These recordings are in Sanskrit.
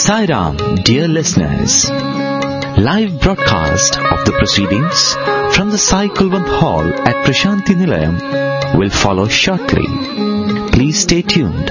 Sairam, dear listeners. Live broadcast of the proceedings from the Sai Kulwant Hall at Prashanti Nilayam will follow shortly. Please stay tuned.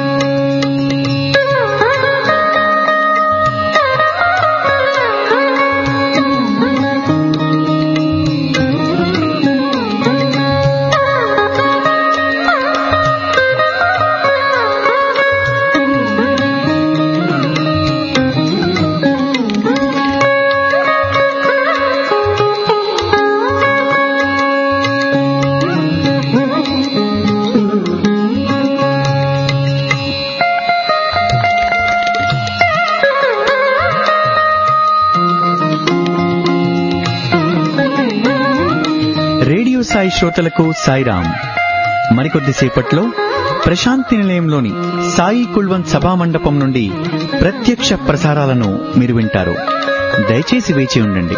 Radio Sai శ్రోతలకు సాయిరాం. మరికొద్దిసేపట్లో ప్రశాంతి నిలయంలోని సాయి కుల్వంత్ సభా మండపం నుండి ప్రత్యక్ష ప్రసారాలను మీరు వింటారు. దయచేసి వేచి ఉండండి.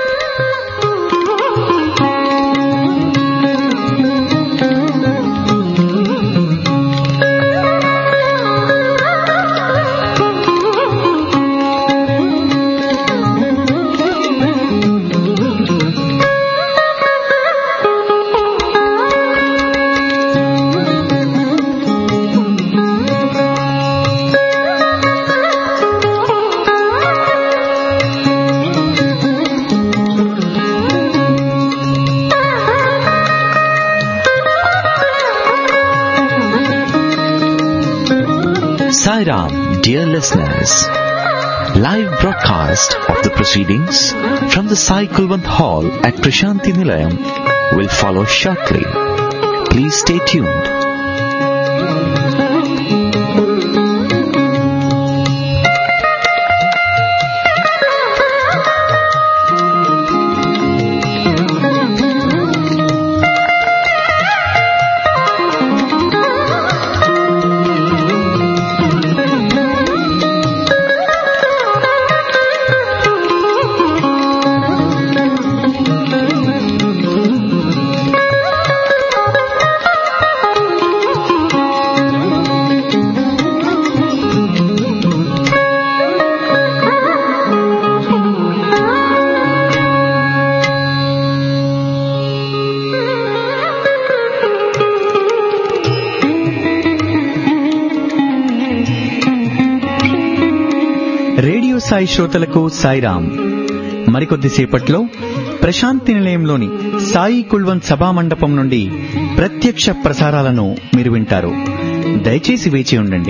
Sairam, dear listeners. Live broadcast of the proceedings from the Sai Kulwant Hall at Prashanti Nilayam will follow shortly. Please stay tuned. Radio Sai శ్రోతలకు సాయిరాం. మరికొద్దిసేపట్లో ప్రశాంతి నిలయంలోని సాయి కుల్వంత్ సభా మండపం నుండి ప్రత్యక్ష ప్రసారాలను మీరు వింటారు. దయచేసి వేచి ఉండండి.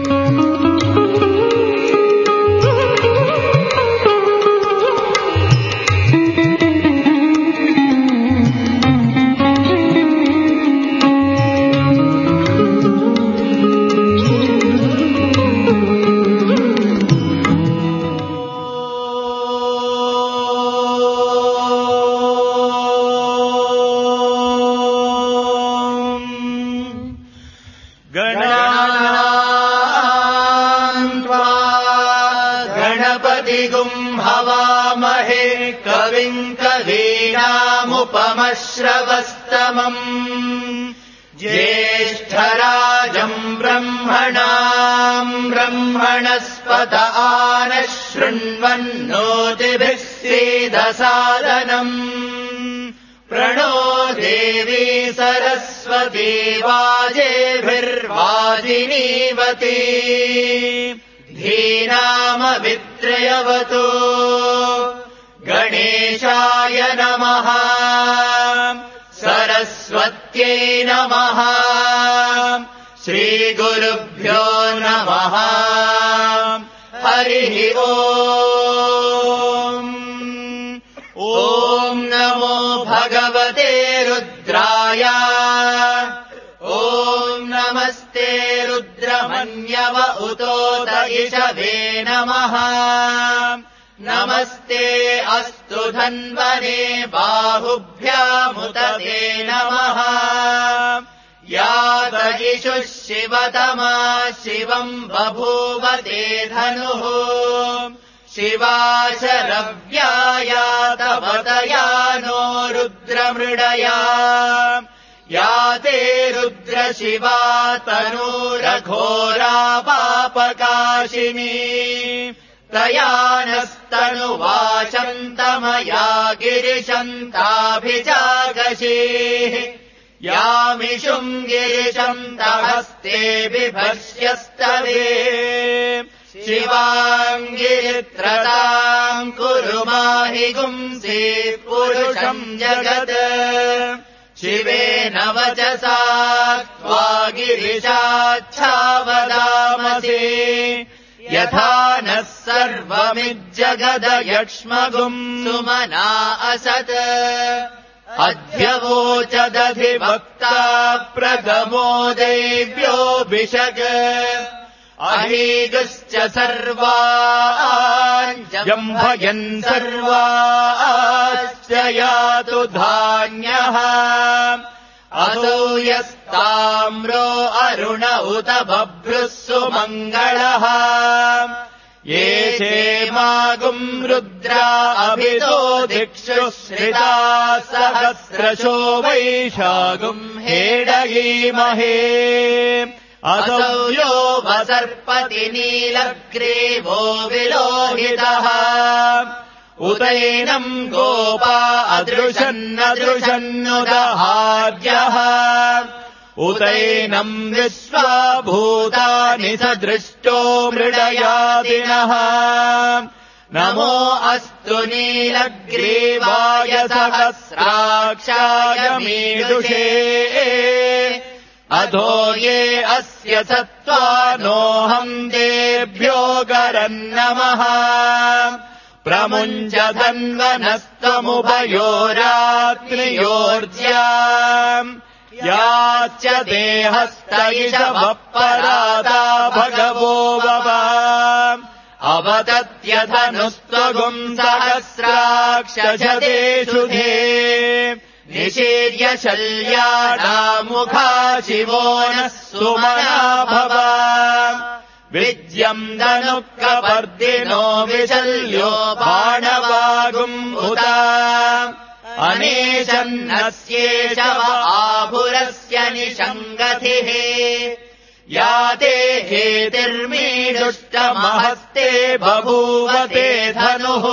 श्रवस्तमम् ज्येष्ठराजम् ब्रह्मणाम् ब्रह्मणस्पत आनः शृण्वन्नोतिभिः सीदसादनम् प्रणो देवी सरस्वती वाजेभिर्वाजिनीवती धीनामवित्रयवतु गणेशाय नमः सरस्वत्यै नमः श्रीगुरुभ्यो नमः हरिः ओम् ॐ नमो भगवते रुद्राय ॐ नमस्ते रुद्रमन्यव उतोत इषवे नमः नमस्ते अस्तु धन्वने बाहुभ्यामुत ते नमः यादयिषुः शिवतमा शिवम् बभूव ते धनुः शिवाशरव्याया तवतया नो रुद्रमृडया या ते रुद्रशिवा तनूरघोरा पापकाशिनी तयानस्तनुवाशन्तमया गिरिशन्ताभिजागशीः यामिषुम् गिरिशन्तहस्ते बिभर्ष्यस्तवे शिवाङ्गिरित्रताम् कुरु माहि गुंसि पुरुषम् जगत् शिवेन वचसा त्वा गिरिशाच्छावदामसि यथा नः सर्वमिज्जगदयक्ष्मगुम् सुमना असत् अध्यवोचदधिवक्ता प्रथमो दैव्योऽभिषक् अहीगश्च सर्वाञ्जम्भयन् सर्वाश्च यातु धान्यः असूयस्ताम्रो अरुण उत बभ्रुः सुमङ्गलः ये क्षेमागुम् रुद्रा अभितो दिक्षु श्रिता सहस्रशो वैशागुम् हेडयीमहे असौ यो वसर्पति नीलग्रीवो विलोहितः उदैनम् गोपा अदृशन्नदृशन्नुदहार्यः उदैनम् विश्वाभूतानि सदृष्टो मृडयादिनः नमो अस्तु नीलग्रीवाय सहस्राक्षाय मीदुषे अधो ये अस्य सत्त्वानोऽहम् देभ्यो गरन्नमः प्रमुञ्च धन्वनस्तमुभयोरात्रियोर्ज्या याच्च देहस्त इषवःपरादा भगवो वव अवदत्यधनुस्त्वगुम् सहस्राक्षशतेषु धे निशीर्य शल्याडामुखा शिवो नः सुमना भव विद्यम् धनुःकपर्दिनो विशल्यो बाणवागुम् उदा अनेशन्नस्येष आभुरस्य निषङ्गतिः याते हेतिर्मीडुष्टमहस्ते बभूवते धनुः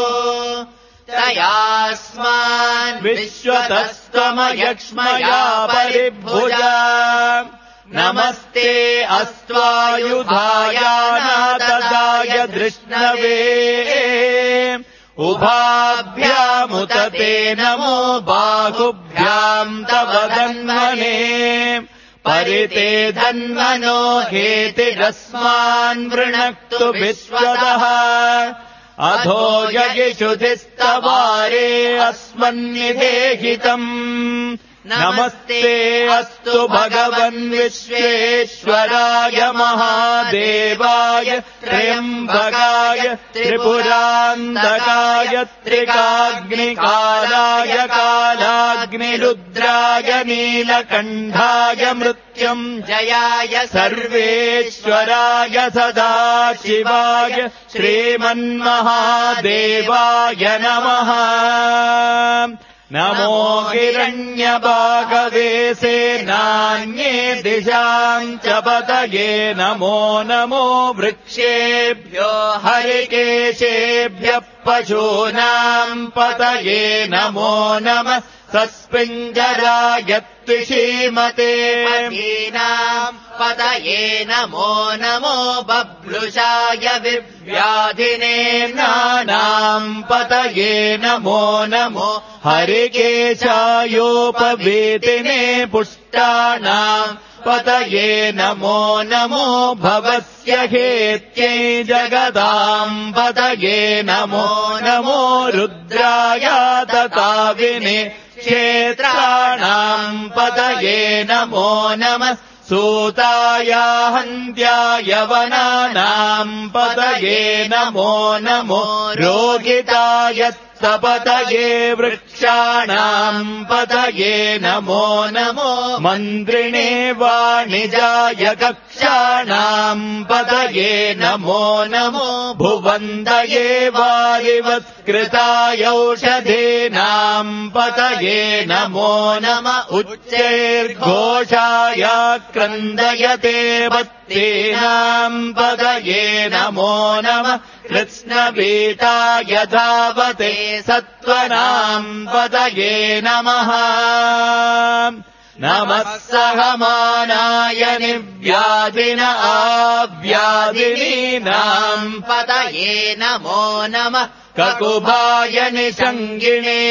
तयास्मान् विश्वतस्त्वमयक्ष्मया परिभुजा नमस्ते अस्त्वायुधायानाददाय धृष्णवे उभाभ्यामुत ते नमो बाहुभ्याम् तव धन्वने परिते धन्वनो हेतिरस्मान् वृणक्तु विश्वदः अधो यगिषुधिस्तवारे अस्मन्निधेहितम् नमस्ते अस्तु भगवन् विश्वेश्वराय महादेवाय त्र्यम्बकाय त्रिपुरान्तकाय त्रिकाग्निकालाय कालाग्निरुद्राय नीलकण्ठाय मृत्युञ्जयाय सर्वेश्वराय सदाशिवाय श्रीमन्महादेवाय नमः नमो हिरण्यभागवे सेनान्ये दिशाम् च पतये नमो नमो वृक्षेभ्यो हरिकेशेभ्यः पशूनाम् पतये नमो नमः सस्पिञ्जराय त्विषीमते पतीनाम् पतये नमो नमो बभ्रुषाय विव्याधिने नानाम् पतये नमो नमो हरिकेशायोपवेतिने पुष्टानाम् पतये नमो नमो भवस्य हेत्यै जगदाम् पतये नमो नमो रुद्राय तताविने क्षेत्राणाम् पतये नमो नमः सूताय हन्त्याय वनानाम् पतये नमो नमो रोगिताय सपतये वृक्ष कक्षाणाम् पतये नमो नमो मन्त्रिणे वाणिजाय कक्षाणाम् पतये नमो नमो भुवन्तये वारिवत्कृतायौषधीनाम् पतये नमो नम उच्चैर्घोषाय क्रन्दयते वत्तीनाम् पतये नमो नमः कृत्स्नपीताय धावते सत्त्वनाम् पतये नमः नमः सहमानाय निव्याधिन आव्याधिनीनाम् पतये नमो नमः ककुभाय निषङ्गिणे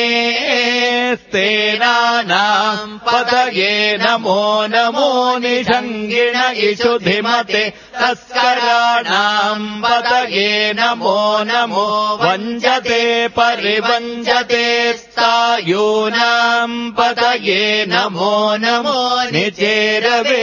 स्तेनानाम् पतये नमो नमो निषङ्गिण इषुधिमते तस्कराणाम् पतये नमो नमो वञ्जते परिवञ्जते स्थायूनाम् पतये नमो नमो निचेरवे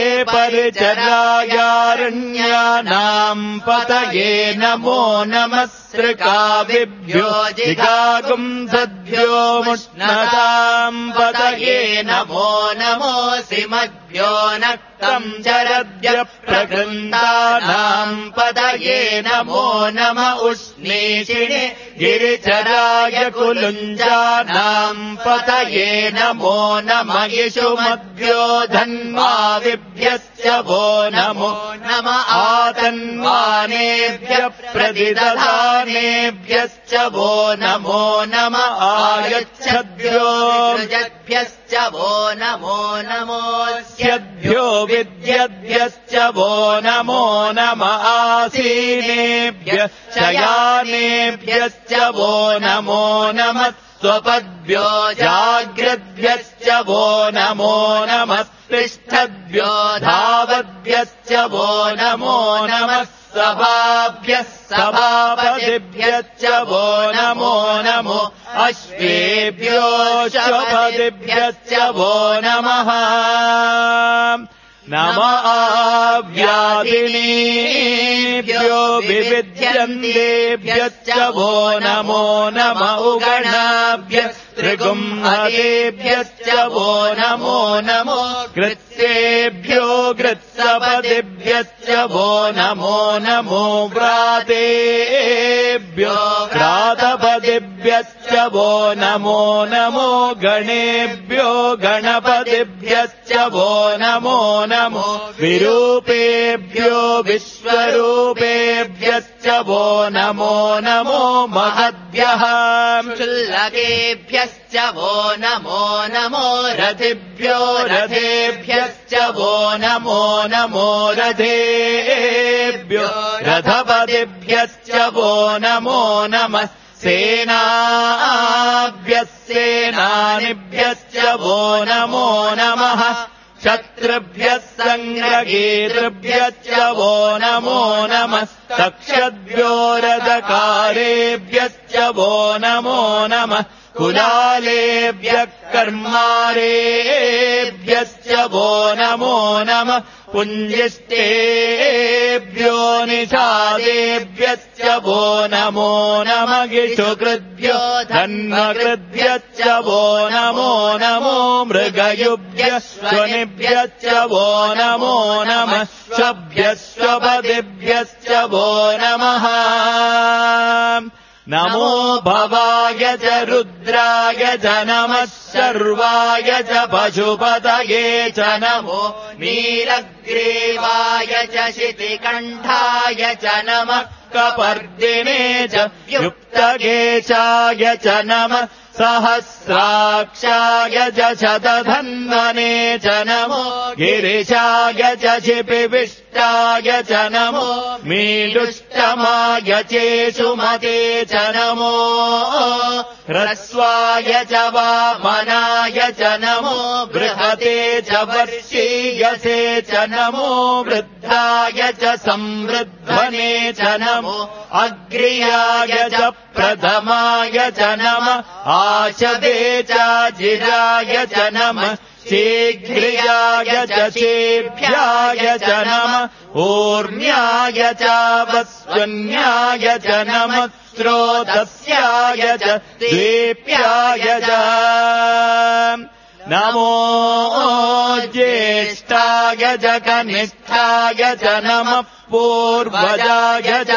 परिचरायारण्यानाम् पतये नमो नमः सृकाविभ्यो जिगागुम् सद्भ्यो मुष्णताम् पतये नमो नमो सिमद्भ्यो नक्तम् चरद्य प्रकृन्दानाम् पतये नमो नम उष्णीषिणे गिरिचराय कुलुञ्जानाम् पतये नमो नम इषुमद्भ्यो धन्वाविभ्यश्च वो नमो नम आतन्वानेभ्यः प्रतिदधानेभ्यश्च वो नमो नम आयच्छद्भ्यो जद्भ्यश्च वो नमो नमोऽस्यद्भ्यो विद्यद्भ्यश्च वो नमो नम आसीनेभ्यः शयानेभ्यश्च वो नमो नमः स्वपद्भ्यो जाग्रद्भ्यश्च वो नमो नमः तिष्ठद्भ्यो धावद्भ्यश्च वो नमो नमः सभाभ्यः सभापतिभ्यश्च वो नमो नमो अश्वेभ्यो श्वपतिभ्यश्च वो नमः नम आव्याधिनीभ्यो विविध्यन्तेभ्यश्च वो नमो नम उगणाभ्यः त्रिगुम्हतेभ्यश्च वो नमो नमो कृत्सेभ्यो कृत्सपतिभ्यश्च वो नमो नमो व्रातेभ्यो व्रातपतिभ्यश्च वो नमो नमो गणेभ्यो गणपतिभ्यश्च वो नमो नमो विरूपेभ्यो विश्वरूपेभ्यश्च वो नमो नमो महद्भ्यः शुल्लकेभ्यश्च वो नमो नमो रथिभ्यो रथेभ्यश्च वो नमो नमो रथेभ्यो रथपतिभ्यश्च वो नमो नमः सेनाभ्यः सेनानिभ्यश्च वो नमो नमः शत्रुभ्यः सङ्ग्रगीतृभ्यश्च वो नमो नमः तक्षद्भ्यो रथकारेभ्यश्च वो नमो नमः कुलालेभ्यः कर्मारेभ्यश्च वो नमो नमः पुञ्जिष्टेभ्यो निषादेभ्यश्च वो नमो नमः गिषुकृद्भ्यो धन्वकृद्भ्यश्च वो नमो नमो मृगयुभ्यः श्वनिभ्यश्च वो नमो नमः श्वभ्यः श्वपतिभ्यश्च वो नमः नमो भवाय च रुद्राय च नमः शर्वाय च पशुपतये च नमो नीलग्रीवाय च शितिकण्ठाय च नमः कपर्दिने च युक्तकेशाय च नमः सहस्राक्षाय च शतधन्वने च नमो गिरिशाय च शिपिविष्टाय च नमो मीडुष्टमाय चेषुमते च नमो ह्रस्वाय च वामनाय च नमो बृहते च वर्षीयसे च नमो वृद्धाय च संवृद्धने च नमो अग्र्याय च प्रथमाय च नमः आशदे च जिराय च नमः शीघ्रियाय च शेभ्याय च नमः ऊर्ण्याय च वस्वन्याय च नमः स्रोतस्याय च द्वीप्याय च नमो ज्येष्ठाय च कनिष्ठाय च नमः पूर्वजाय च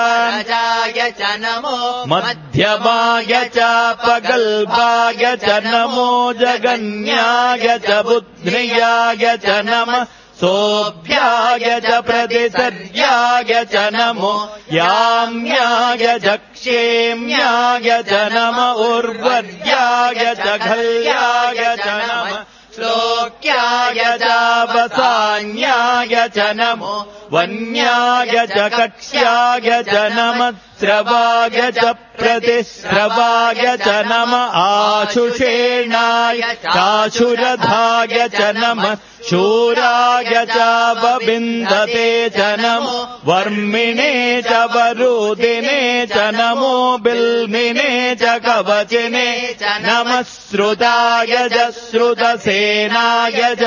नमो मध्यमाय च पगल्भाय च नमो जगन्याय च बुद्ध्याय च नमः सोऽभ्याय च प्रतिसर्याय च नमो याम्याय च क्षेम्याय च नम उर्वर्याय च खल्याय च नमः श्लोक्याय च वसान्याय च नमो वन्याय च कक्ष्याय च नमः श्रवाय च प्रतिश्रवाय च नम आशुषेणाय चाशुरधाय च नमः शूराय च वविन्दते च नमो वर्मिणे च वरुदिने च नमो बिल्मिने च कवचिने च नमः श्रुताय च श्रुतसेनाय च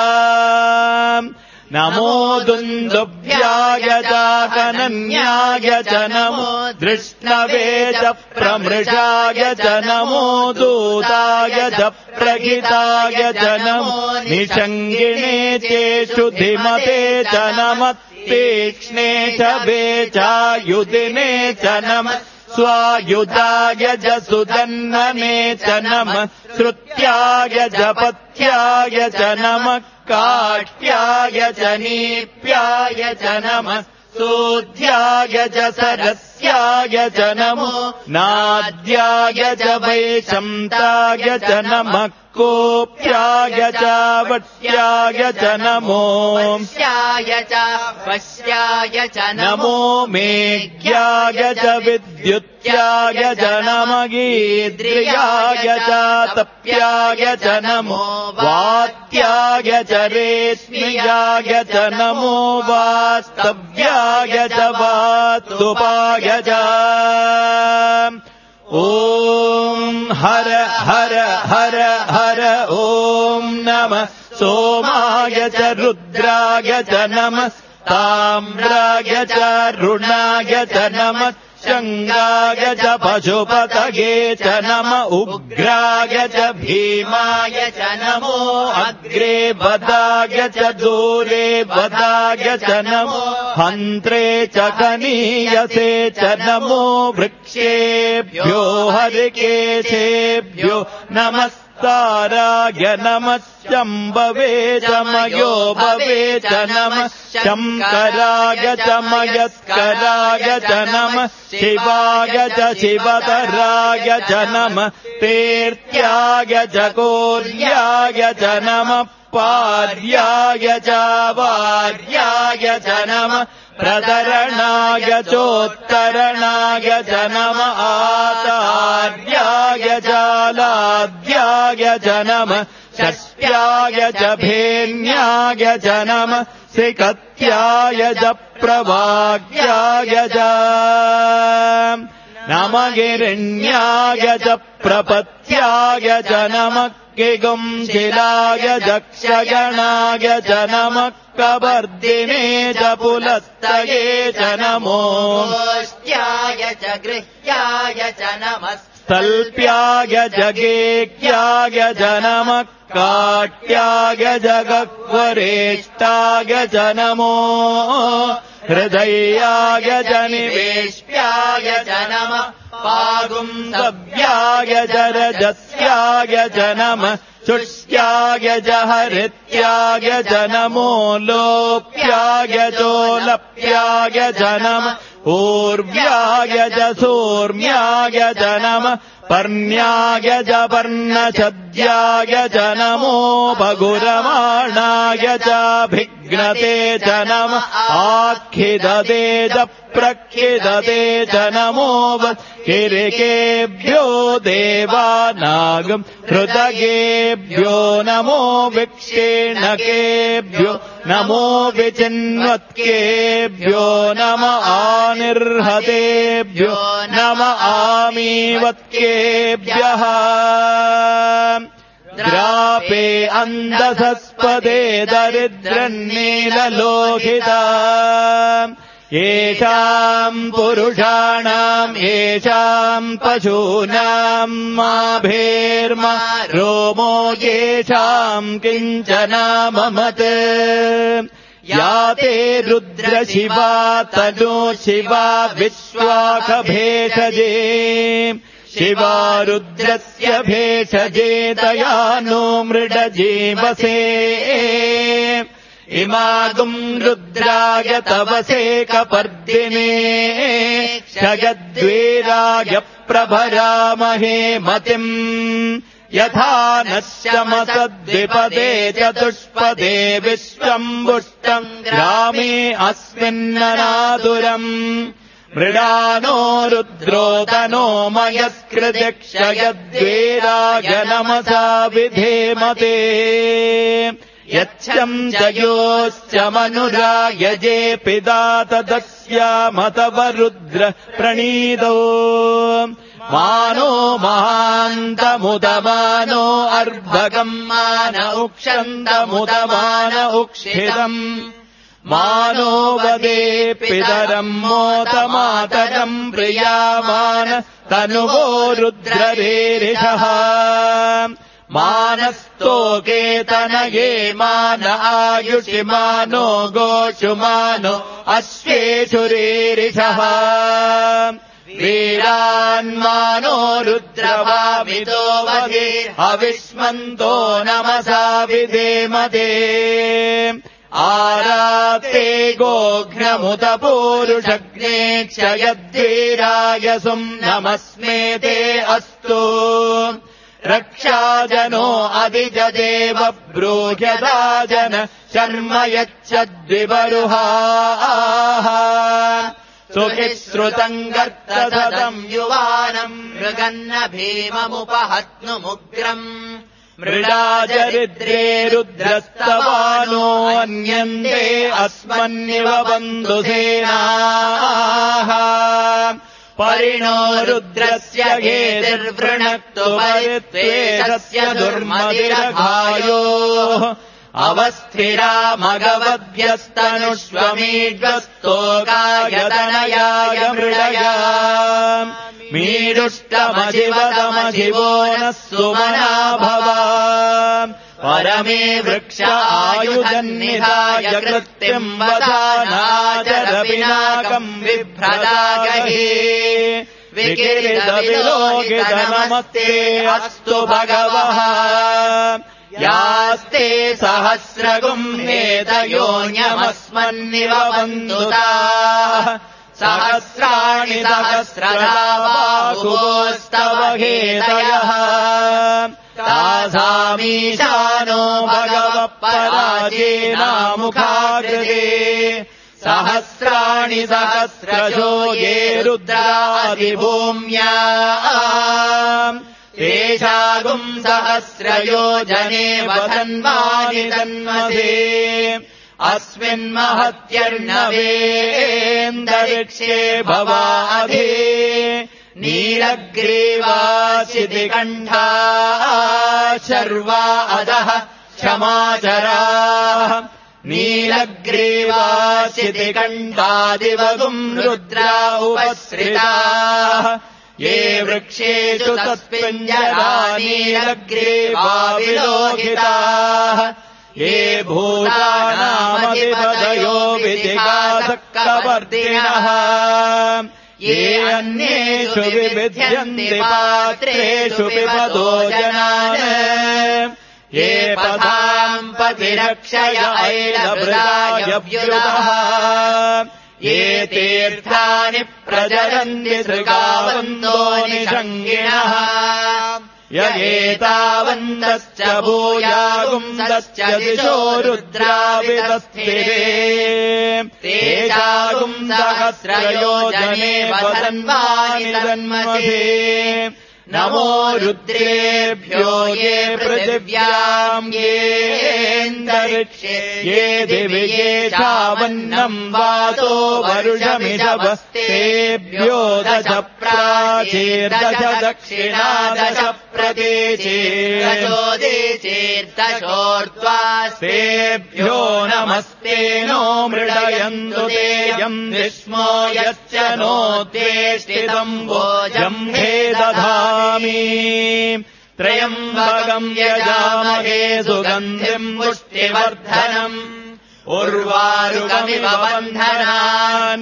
नमो दुन्दुभ्याय च कनन्याय च नमो दृष्णवे च प्रमृषाय च नमो दूताय च प्रगिताय च नमो निषङ्गिणे चेषु धिमते च नमः तीक्ष्णे च वेचायुधिने च नमः स्वायुधाय च सुदन्नने च नमः श्रुत्याय च पथ्याय च नमः काट्याय च नीप्याय च नमः सूध्याय च सरस्याय च नमो नाद्याय च वैशन्ताय च नमः कोप्याय च वट्याय च नमो वश्याय च वश्याय च नमो मेघ्याय च विद्युत्याय च नमः गीद्रियाय च तप्याय च नमो वात्याय च रेश्म्याय च नमो वास्तव्याय च वास्तुपाय च ॐ हर हर हर हर ॐ नमः सोमाय च रुद्राय च नमः ताम्राय च रुणाय च नमः शङ्गाय च पशुपतये च नमः उग्राय च भीमाय च नमो अग्रे वदाय च दूरे वदाय च नमो हन्त्रे च कनीयसे च नमो वृक्षेभ्यो हरिकेशेभ्यो नमस्ताराय नमः शम्भवे च मयोभवे च नमः शङ्कराय च मयस्कराय च नमः शिवाय च शिवतराय च नमः तीर्थ्याय च कोर्याय च नमः पार्याय च वार्याय च नमः प्रतरणाय चोत्तरणाय च नमः आचार्याय च लाद्याय च नमः षष्ट्याय च भेन्याय च नमः सिकत्याय च प्रवाक्याय च नमः गिरिण्याय च प्रपत्याय च नमः किगुंशिलाय च क्षगणाय च नमः कवर्दिने च पुलस्तये च नमो गोष्ट्याय च गृह्याय च नमः तल्प्याय च गेक्याय च नमः काट्याय च गह्वरेष्टाय च नमो हृदयाय च निवेश्याय च नमः पागुंसव्याय च रजस्याय च नमः शुष्याय च हरित्याय च नमो लोप्याय चोलप्याय च नमः ऊर्व्याय च सूर्म्याय च नमः पर्ण्याय च पर्णछद्याय च नमो भगुरमाणाय च भिघ्नते च नमः आखिदते च प्रखिदते च नमो किरिकेभ्यो देवानागम् हृदयेभ्यो नमो विक्षेणकेभ्यो नमो विचिन्वत्केभ्यो नम आनिर्हतेभ्यो नम आमीवत्केभ्यः द्रापे अन्धसस्पदे दरिद्रन्नीललोहिता येषाम् पुरुषाणाम् येषाम् पशूनाम् माभेर्मा रोमो येषाम् किञ्चनाममत् या ते रुद्रशिवा तनो शिवा विश्वाकभेषजे शिवा रुद्रस्य भेषजे तया नो मृडजीवसे इमागुम् रुद्राय तवसे कपर्दिने क्षयद्वीराय प्रभरामहे मतिम् यथा नश्यमसद्विपदे चतुष्पदे विश्वम्बुष्टम् ग्रामे अस्मिन्ननादुरम् मृडानो रुद्रोदनो मयस्कृति क्षयद्वीराय नमसा विधेमते यच्छम् जयोश्च मनुरायजे पिता तदस्यामतव रुद्र प्रणीदो मानो महान्तमुदमानो अर्भगम् मान उक्षन्तमुदमान उक्षितम् मानो वदे पितरम् मोतमातरम् प्रियामान तनुवो रुद्ररेरिषः मानस्तोकेतनये मान आयुषि मानो गोषु मानो अश्वेषु रेरिषः वीरान्मानो रुद्रभामितो वगे अविष्मन्तो नमसा विधेमते आराते गोघ्नमुत पूरुषग्ने क्षयद्वीराय सुम्नमस्मे ते अस्तु रक्षाजनो अभिजदेव ब्रूह्यता जन शर्म यच्छद्विबरुहाः सुखिश्रुतम् गर्तसदम् युवानम् मृगन्न भीममुपहत्नुमुग्रम् मृडाजरिद्रे रुद्रस्तवानो अन्यन्ते अस्मन्निव बन्धुसेनाः परिणो रुद्रस्य घेतिर्वृणक्तु परित्वेषस्य दुर्मतिरघायोः अवस्थिरा मगवद्भ्यस्तनुष्वमीड्वस्तोकायतनयाय मृडया मीडुष्टमजिवदमजिवो नः सुमना भव परमे वृक्ष आयुधन्निधाय कृत्तिम् वदानाचरपिनाकम् बिभ्रदागहे विकिरितविलोकितनमस्ते अस्तु भगवः यास्ते सहस्रगुम् वेदयोन्यमस्मन्निव बन्धुताः सहस्राणि सहस्रधा बाहुवोस्तव हेतयः तासामीशानो भगवः पराजेनामुखाकृते सहस्राणि सहस्रशो ये रुद्रादिभूम्या तेषागुम् सहस्रयोजने वसन्वानि तन्मसे अस्मिन्महत्यर्णवेन्दरिक्षे भवाधे नीलग्रीवाशितिकण्ठा शर्वा अधः क्षमाचराः नीलग्रीवाशितिकण्ठादिवगुम् रुद्रा उपश्रिताः ये वृक्षेषु तस्मिञ्जरा नीलग्रीवाविलोहिताः ये भूतानामधिपतयो विधिकासक्कवर्तिनः ये अन्येषु विविध्यन्ति पात्रेषु पिबतो जनान् ये पदाम् पतिरक्षय ऐलभृतायव्युतः ये तीर्थानि प्रचरन्ति सृगावन्तो निषङ्गिणः य एतावन्तश्च भूयागुंसश्च दिशो रुद्रावितस्थिरे तेषागुम् सहस्रयोजने वसन्वानि तन्मसे नमो रुद्रेभ्यो ये पृथिव्याम् येऽन्तरिक्षे ये दिवि येषावन्नम् वातो वर्षमिषवस्तेभ्यो दश प्राचीर्दश दक्षिणादश प्रदेशेर्दशोदिचेर्दशोर्ध्वास्तेभ्यो नमस्ते नो मृडयन्तु तेयम् विष्मो यश्च नो द्वेष्टितम् भोजम् हे दधामि त्रयम्बकम् यजामहे सुगन्धिम् पुष्टिवर्धनम् उर्वारुकमिव बन्धनान्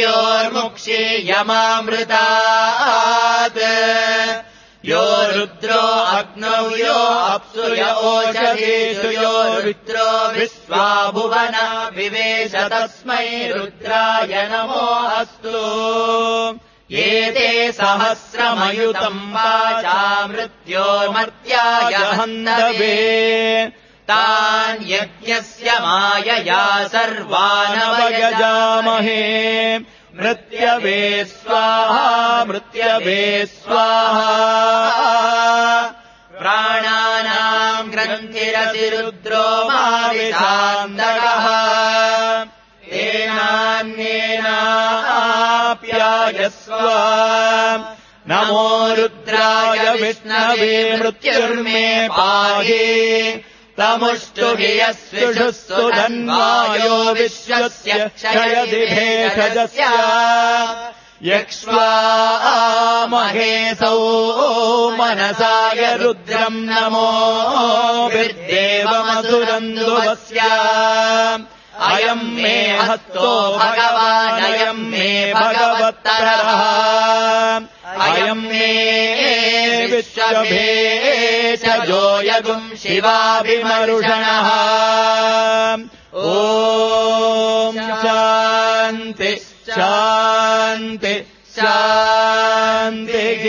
मृत्योर्मुक्षीयमामृतात् यो रुद्रो अग्नौ यो अप्सु य ओषधीषु यो रुद्रो विश्वा भुवन विवेश तस्मै रुद्राय नमो अस्तु एते सहस्रमयुतम् वाचा मृत्योर्मर्त्याय हन्दवे तान् यज्ञस्य मायया सर्वानवयजामहे मृत्यवे स्वाहा मृत्यवे स्वाहा प्राणानाम् ग्रन्थिरतिरुद्रो माविषान्दकः तेनान्येनाप्यायस्व नमो रुद्राय विष्णवे मृत्युर्मे पाहि तमुष्टुभियस्विषुः सुधन्वायो विश्वस्य क्षयति भेषजस्य यक्ष्वामहेसौ मनसाय रुद्रम् नमो विर्देवमधुरन्दुवस्य अयम् मे हस्तो भगवानयम् मे भगवत्तरः अयम् मे विश्वभेषजो यगुम् शिवाभिमरुषणः ॐ शान्ति शान्ति शान्तिः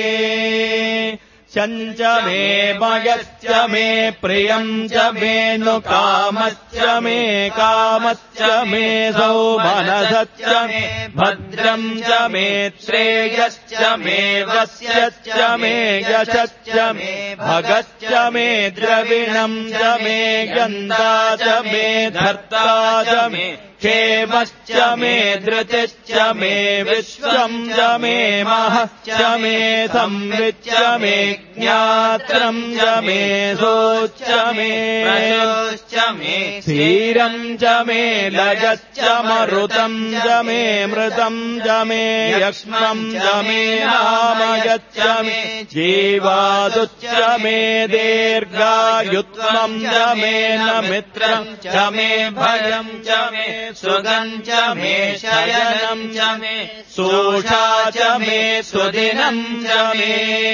शञ्च मे मयश्च मे प्रियम् च मे नु कामश्च मे कामश्च मे सौमनसश्च मे भद्रम् च मे श्रेयश्च मे वस्यश्च मे यशश्च मे भगश्च मे द्रविणम् च मे गन्धा च मे धर्ता च मे क्षेमश्च मे धृतिश्च मे विश्वम् च मे महश्च मे संविच्च मे ज्ञात्रम् च मे सोच्च मे प्रयोश्च मे क्षीरम् च मे लयश्च मरुतम् च मे मृतम् च मे यक्ष्मम् च मे नामयश्च मे जीवादुश्च मे दीर्घायुत्वम् च मे न मित्रम् च मे भयम् च मे सुगम् च मे शयनम् च मे सोषा च मे सुदिनम् च मे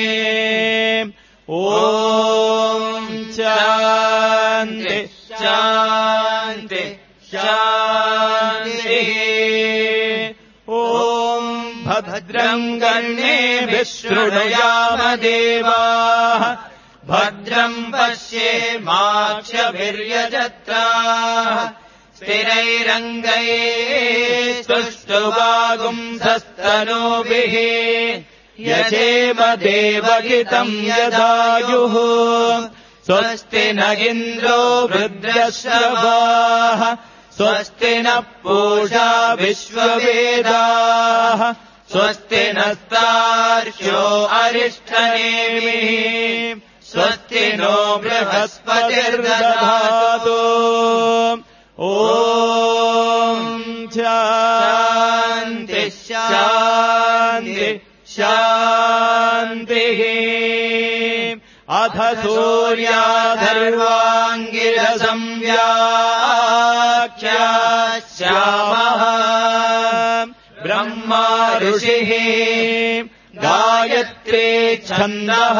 ॐ शान्ति शान्ति शान्तिः ॐ भद्रम् कर्णेभिः शृणुयाम देवाः भद्रम् पश्येमाक्षभिर्यजत्राः स्थिरैरङ्गैः स्तुष्टुवागुंसस्तनूभिः यजेम देवहितम् यदायुः स्वस्ति न इन्द्रो वृद्धश्रवाः स्वस्ति नः पूषा विश्ववेदाः स्वस्ति नस्तार्क्ष्यो अरिष्ठनेमिः स्वस्ति नो बृहस्पतिर्दधातु ॐ शान्ति शान्ति शान्तिः अथ सूर्याधर्वाङ्गिरसंव्याख्यास्यामः ब्रह्मा ऋषिः गायत्री छन्दः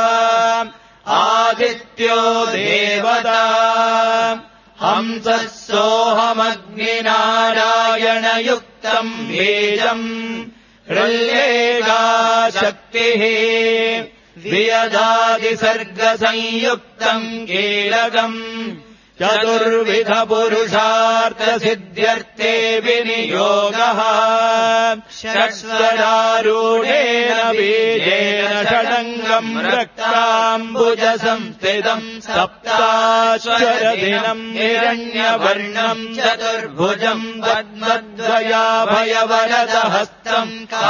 आदित्यो देवता हंसः सोऽहमग्निनारायणयुक्तम् बीजम् हृल्लेगा शक्तिः वियदादिसर्गसंयुक्तम् कीलकम् चतुर्विधपुरुषार्थसिद्ध्यर्थे विनियोगः षट्स्वरारूढेन बीजेन षडङ्गम् रक्ताम्बुजसंस्थितम् सप्ताश्वरदिनम् हिरण्यवर्णम् चतुर्भुजम् पद्मद्वयाभयवरदहस्त प्राप्तम्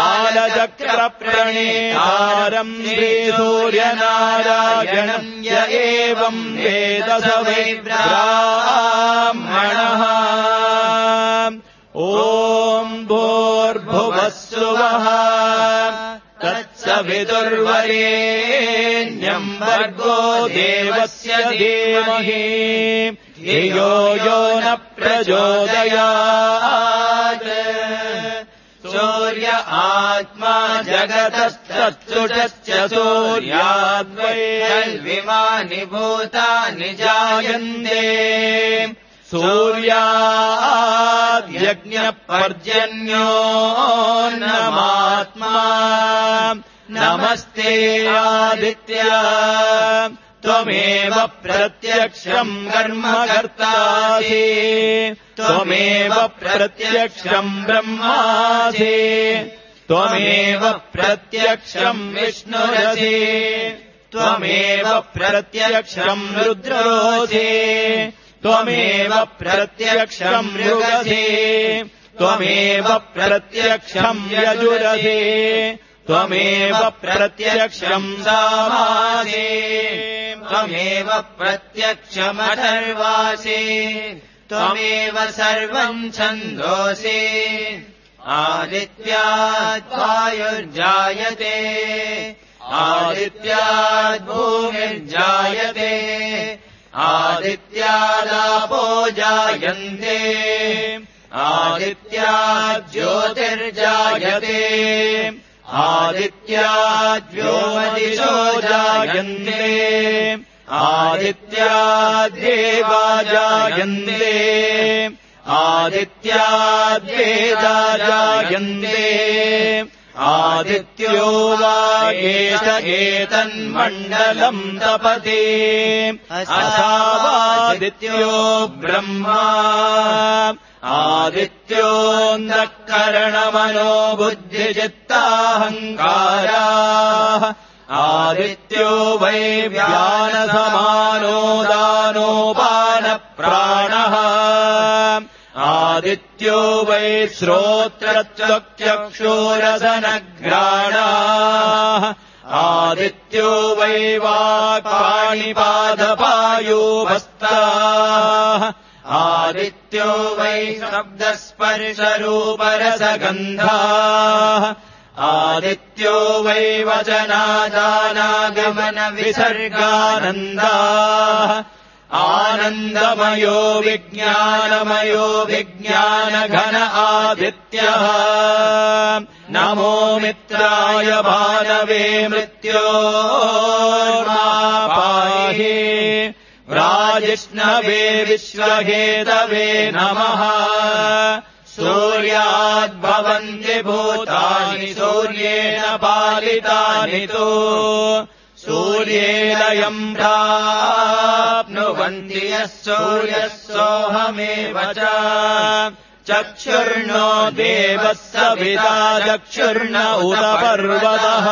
कालचक्रप्रणेतारम् श्रीसूर्यनारायणम् य एवम् वेद स वै ब्राह्मणः। ॐ भूर्भुवः स्वः तत्सवितुर्वरेण्यम् भर्गो देवस्य धीमहि धियो यो न प्रचोदयात्। सूर्य आत्मा जगतस्तत्सुषश्च सूर्याद्वै तद्विमानि भूतानि जायन्ते। सूर्याद्यज्ञपर्जन्योऽन्नमात्मा नमस्ते आदित्य त्वमेव प्रत्यक्षम् कर्म कर्तासि त्वमेव प्रत्यक्षम् ब्रह्मासि त्वमेव प्रत्यक्षम् विष्णुरसि त्वमेव प्रत्यक्षम् रुद्रोसि त्वमेव प्रत्यक्षम् मृगसि त्वमेव प्रत्यक्षम् यजुरसि त्वमेव प्रत्यक्षम् सामासि त्वमेव प्रत्यक्षमथर्वासि त्वमेव सर्वम् छन्दोसि। आदित्यात् वायुर्जायते आदित्यात् भूमिर्जायते आदित्यादापो जायन्ते आदित्यात् ज्योतिर्जायते आदित्याद्व्योमदिशो जायन्ते आदित्याद्देवा जायन्ते आदित्याद्वेदा जायन्ते आदित्यो वा एष एतन्मण्डलम् तपति असावादित्यो ब्रह्मा आदित्योऽन्तःकरणमनो बुद्धिचित्ताहङ्काराः आदित्यो वै व्यानसमानो दानोपानप्राणः आदित्यो वै श्रोत्रचक्षुरसनघ्राणाः आदित्यो वै वाक्पाणिपादपायोभस्ताः आदित्यो वै शब्दस्पर्शरूपरसगन्धाः आदित्यो वै वचनादानागमनविसर्गानन्दाः आनन्दमयो विज्ञानमयो विज्ञानघन आदित्यः नमो मित्राय भानवे मृत्योर्मापाहि राजिष्णवे विश्वहेतवे नमः सूर्याद्भवन्ति भूतानि सूर्येण पालितानि तु सूर्येलयम् प्राप्नुवन्ति यः सूर्यः सोऽहमेव च चक्षुर्नो देवः सविता चक्षुर्न उत पर्वतः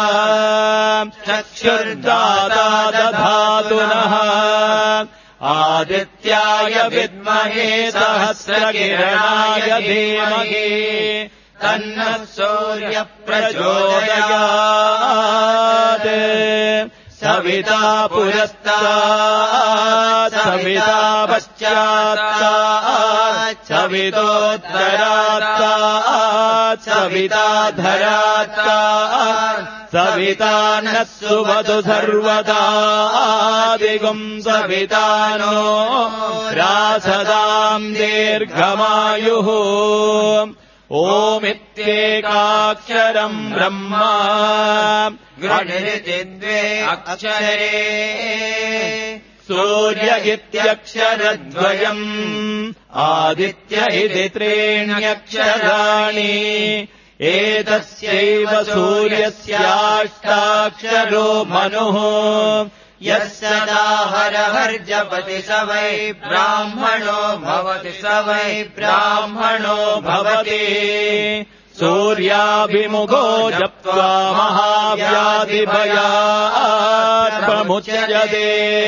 चक्षुर्दाता दधातु नः आदित्याय विद्महे सहस्रकिरणाय धीमहि तन्नः सूर्यः प्रचोदयात् सविता पुरस्तात् सविता पश्चात्तात् सवितोत्तरात्तात् सविता धरात्तात् सविता नः सुवतु सर्वदा आदिगुम् सविता नो रासदाम् दीर्घमायुः ओमित्येकाक्षरम् ब्रह्मा गृह्णिति द्वे अक्षरे सूर्य इत्यक्षरद्वयम् आदित्य इति त्रीण्यक्षराणि एतस्यैव सूर्यस्याष्टाक्षरो मनुः यः सदा हरहर्जपति स वै ब्राह्मणो भवति स वै ब्राह्मणो भवति सूर्याभिमुखो जप्त्वा महाव्याधिभयात् प्रमुच्यते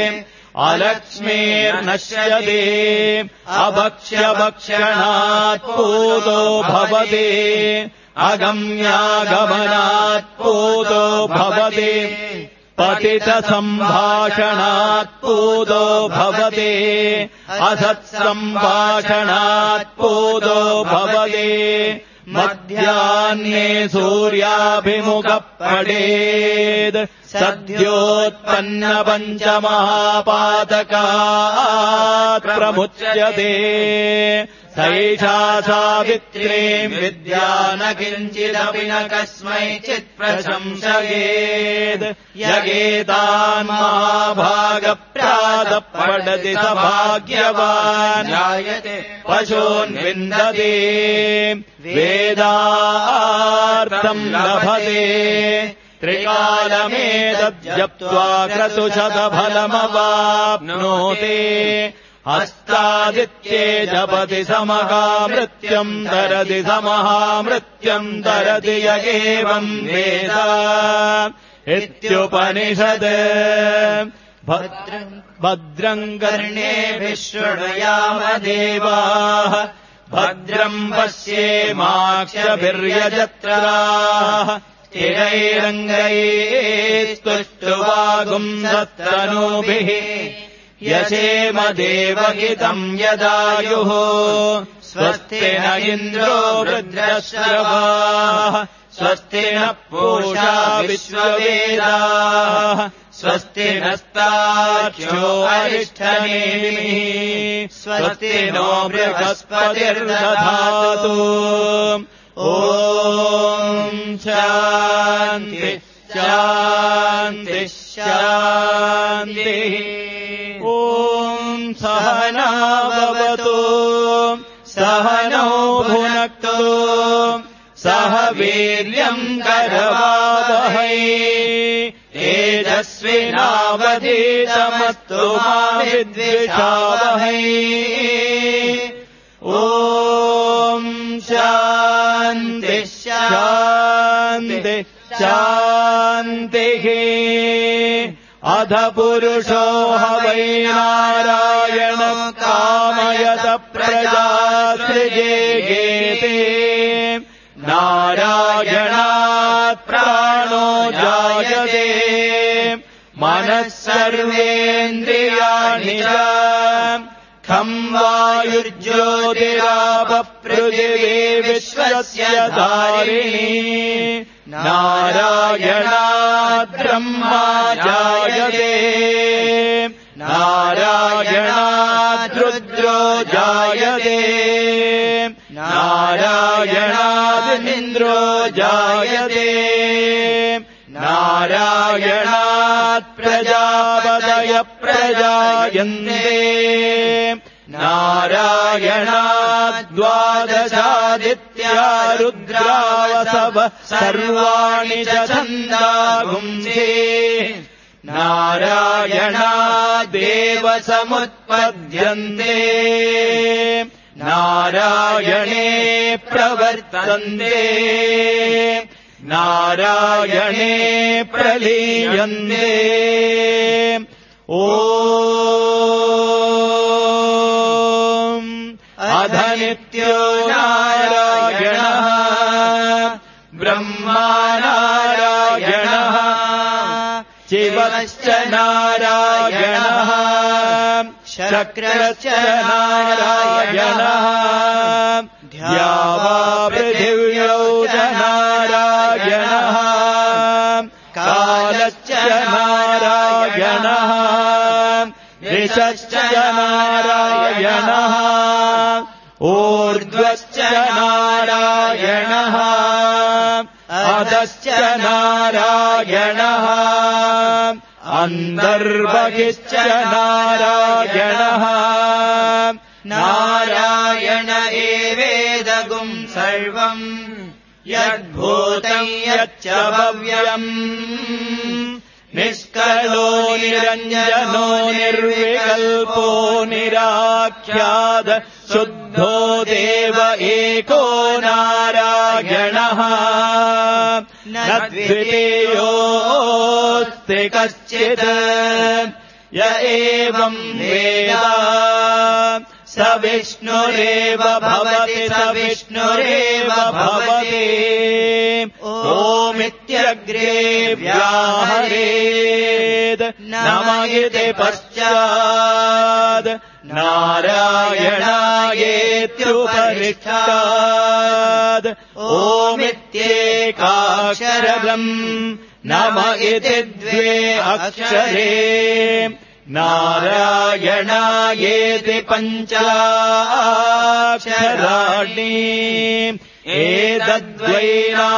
अलक्ष्मीर्नश्यते अभक्ष्यभक्षणात् पूतो भवति अगम्यागमनात् पूतो भवति पतितसम्भाषणात् पूतो भवति असत्सम्भाषणात् पूतो भवति मध्याह्ने सूर्याभिमुखः पठेत् सद्योत्पन्नपञ्चमहापातकात् प्रमुच्यते सैषा सावित्रीम् विद्या न किञ्चिदपि न कस्मैचित् प्रशंसयेत् यगेतान् महाभागप्रातः पठति स भाग्यवान् जायते पशून् विन्दते वेदार्थम् लभते त्रिकालमेतद्जप्त्वा क्रतुशतफलमवाप्नोति हस्तादित्ये जपति समहामृत्यम् धरति समहामृत्यम् धरति यगेवम् वेद इत्युपनिषत् भद्रम् कर्णेभिः शृणुयाम देवाः भद्रम् पश्येमाक्षभिर्यजत्राः स्थिरैरङ्गैस्तुष्टुवागुंसत्तनूभिः यशेम देवहितम् यदायुः स्वस्ति न इन्द्रो वृद्धश्रवाः स्वस्ति न पूषा विश्ववेदाः स्वस्ति नस्तार्क्ष्यो अरिष्ठनेमिः स्वस्ति नो बृहस्पतिर्दधातु ॐ शान्ति शान्ति शान्तिः ॐ सहना भवतु सहनौ भुनक्तु सह वीर्यम् करवावहै तेजस्विनावधीतमस्तु मा विद्विषावहै ॐ शान्ति शान्ति शान्तिः अध पुरुषो ह वै नारायण कामयत प्रजा सृजेगेते नारायणात् प्राणो जायते मनः सर्वेन्द्रियाणि च खम् वायुर्ज्योतिरापः पृथिवी विश्वस्य धारिणी नारायणात् ब्रह्मा जायते नारायणात् रुद्रो जायते नारायणादिन्द्रो जायते नारायणात् प्रजापतय प्रजायन्ते नारायणात् द्वादशादित्या रुद्रावसव सर्वाणि च छन्दागुंसे नारायणादेव समुत्पद्यन्ते नारायणे प्रवर्तन्ते नारायणे प्रलीयन्ते ॐ अधनित्यो नारायणः ब्रह्मा नारायणः शिवश्च नारायणः शक्रश्च नारायणः ध्यावा पृथिव्यौ च नारायणः कालश्च नारायणः ऋषश्च नारायणः ऊर्ध्वश्च नारायणः अधश्च नारायणः अन्तर्बहिश्च नारायणः नारायण एवेदगुं सर्वम् यद्भूतम् यच्च भव्यम् निष्कलो निरञ्जनो निर्विकल्पो निराख्याद शुद्धो देव एको नारायणः न द्वितीयोऽस्ति कश्चित् य एवम् वेद स विष्णुरेव भवति स विष्णुरेव भवति ओमित्यग्रे व्याहरेद् नम इति पश्चाद् नारायणायेत्युपरिष्टाद् ओमित्येकाक्षरम् नम इति द्वे अक्षरे नारायणायेति पञ्चाक्षराणि एतद्वै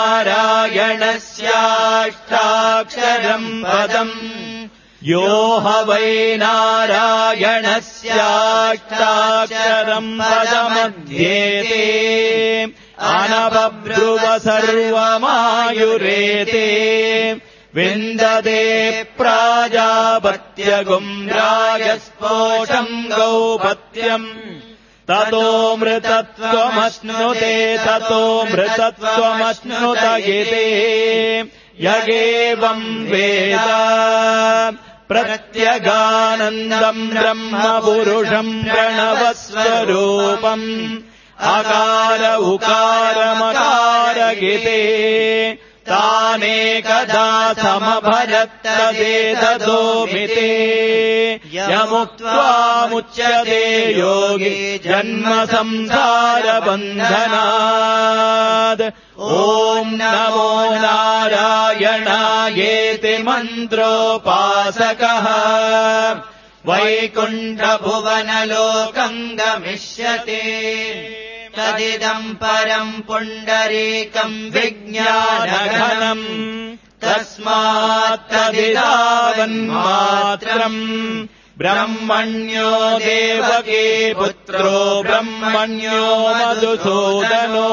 नारायणस्याष्टाक्षरम् पदम् यो ह वै नारायणस्याष्टाक्षरम् पदमध्येते अनबभ्रुव सर्वमायुरेते विन्दते प्राजापत्यगुम् राजस्पोषम् गौपत्यम् ततो मृतत्वमश्नुते ततो मृतत्वमश्नुत इति यगेवम् वेद प्रत्यगानन्दम् ब्रह्मपुरुषम् प्रणवस्वरूपम् अकार उकारमकार इति तानेकदा समभरत्तदेतदोमिते यमुक्त्वा मुच्यते योगी जन्म संसारबन्धनाद् ॐ नमो नारायणायेति मन्त्रोपासकः वैकुण्ठभुवनलोकम् गमिष्यति तदिदम् परम् पुण्डरीकम् विज्ञानघनम् तस्मात्तदिदावन्मात्रम् ब्रह्मण्यो देवकी पुत्रो ब्रह्मण्यो मधुसूदनो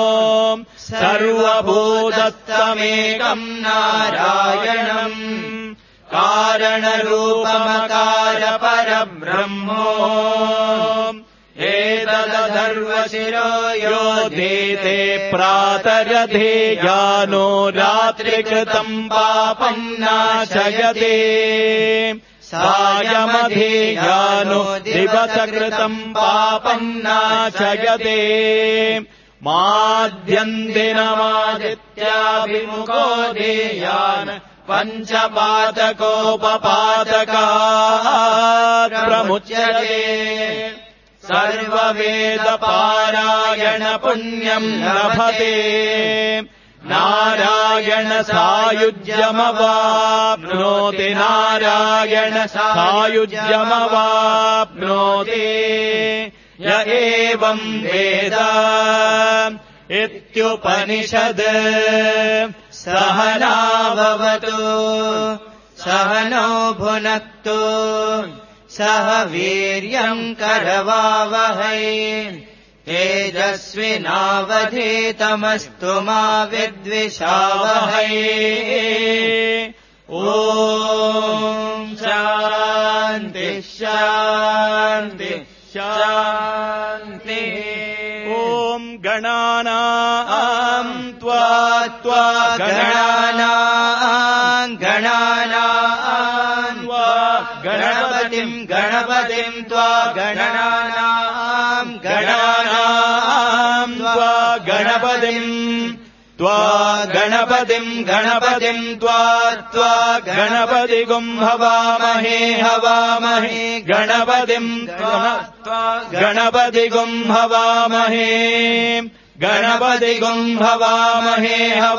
सर्वभूतस्तमेकम् नारायणम् कारणरूपमकारपरब्रह्मो एतदधर्वशिरो यो धीते प्रातरधेयानो रात्रिकृतम् पापम् नाशयते सायमधेयानो दिवसकृतम् पापम् नाशयते माद्यन्दिनमादित्याभिमुखो धेयान् पञ्चपादकोपपादकात् प्रमुच्यते सर्ववेदपारायण पुण्यम् लभते नारायण सायुज्यमवाप्नोति नारायण सायुज्यमवाप्नोति य एवम् वेद इत्युपनिषद् सहनाववतु सहनो भुनक्तु सह वीर्यम् करवावहै तेजस्विनावधीतमस्तु मा विद्विषावहै ॐ शान्ति शान्ति शान्ति ॐ गणानाम् त्वा गणानाम् गणपतिम् त्वा गणानाम् त्वा गणपतिम् त्वा गणपतिगुम् हवामहे गणपतिम् गणपतिगुम् हवामहे गणपतिगुम् हवामहे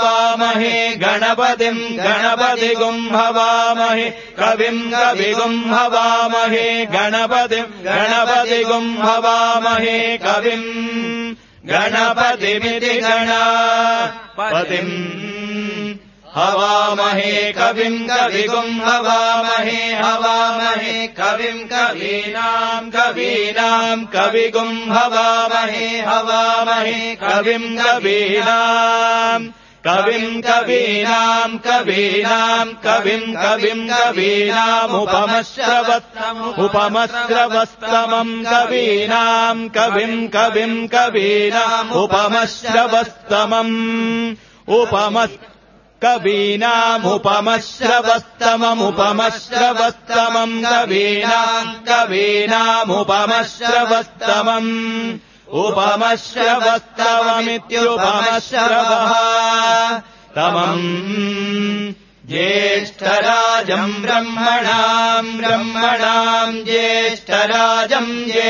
गणपतिगुम् हवामहे कविम् कविगुम् हवामहे गणपतिगुम् हवामहे कविम् गणपतिमिति गणपतिम् हवामहे कविम् कविगुम् हवामहे कविम् कवीनाम् कविगुम् हवामहे कविम् कवीनाम् उपमश्रवस्तमम् कवीनाम् उपमश्रवस्तमम् कवीनामुपमश्रवस्तमम् कवीनामुपमश्रवस्तमम् उपमश्रवस्तममित्युपमश्रवः तमम् ज्येष्ठराजम् ब्रह्मणाम् ज्येष्ठराजम्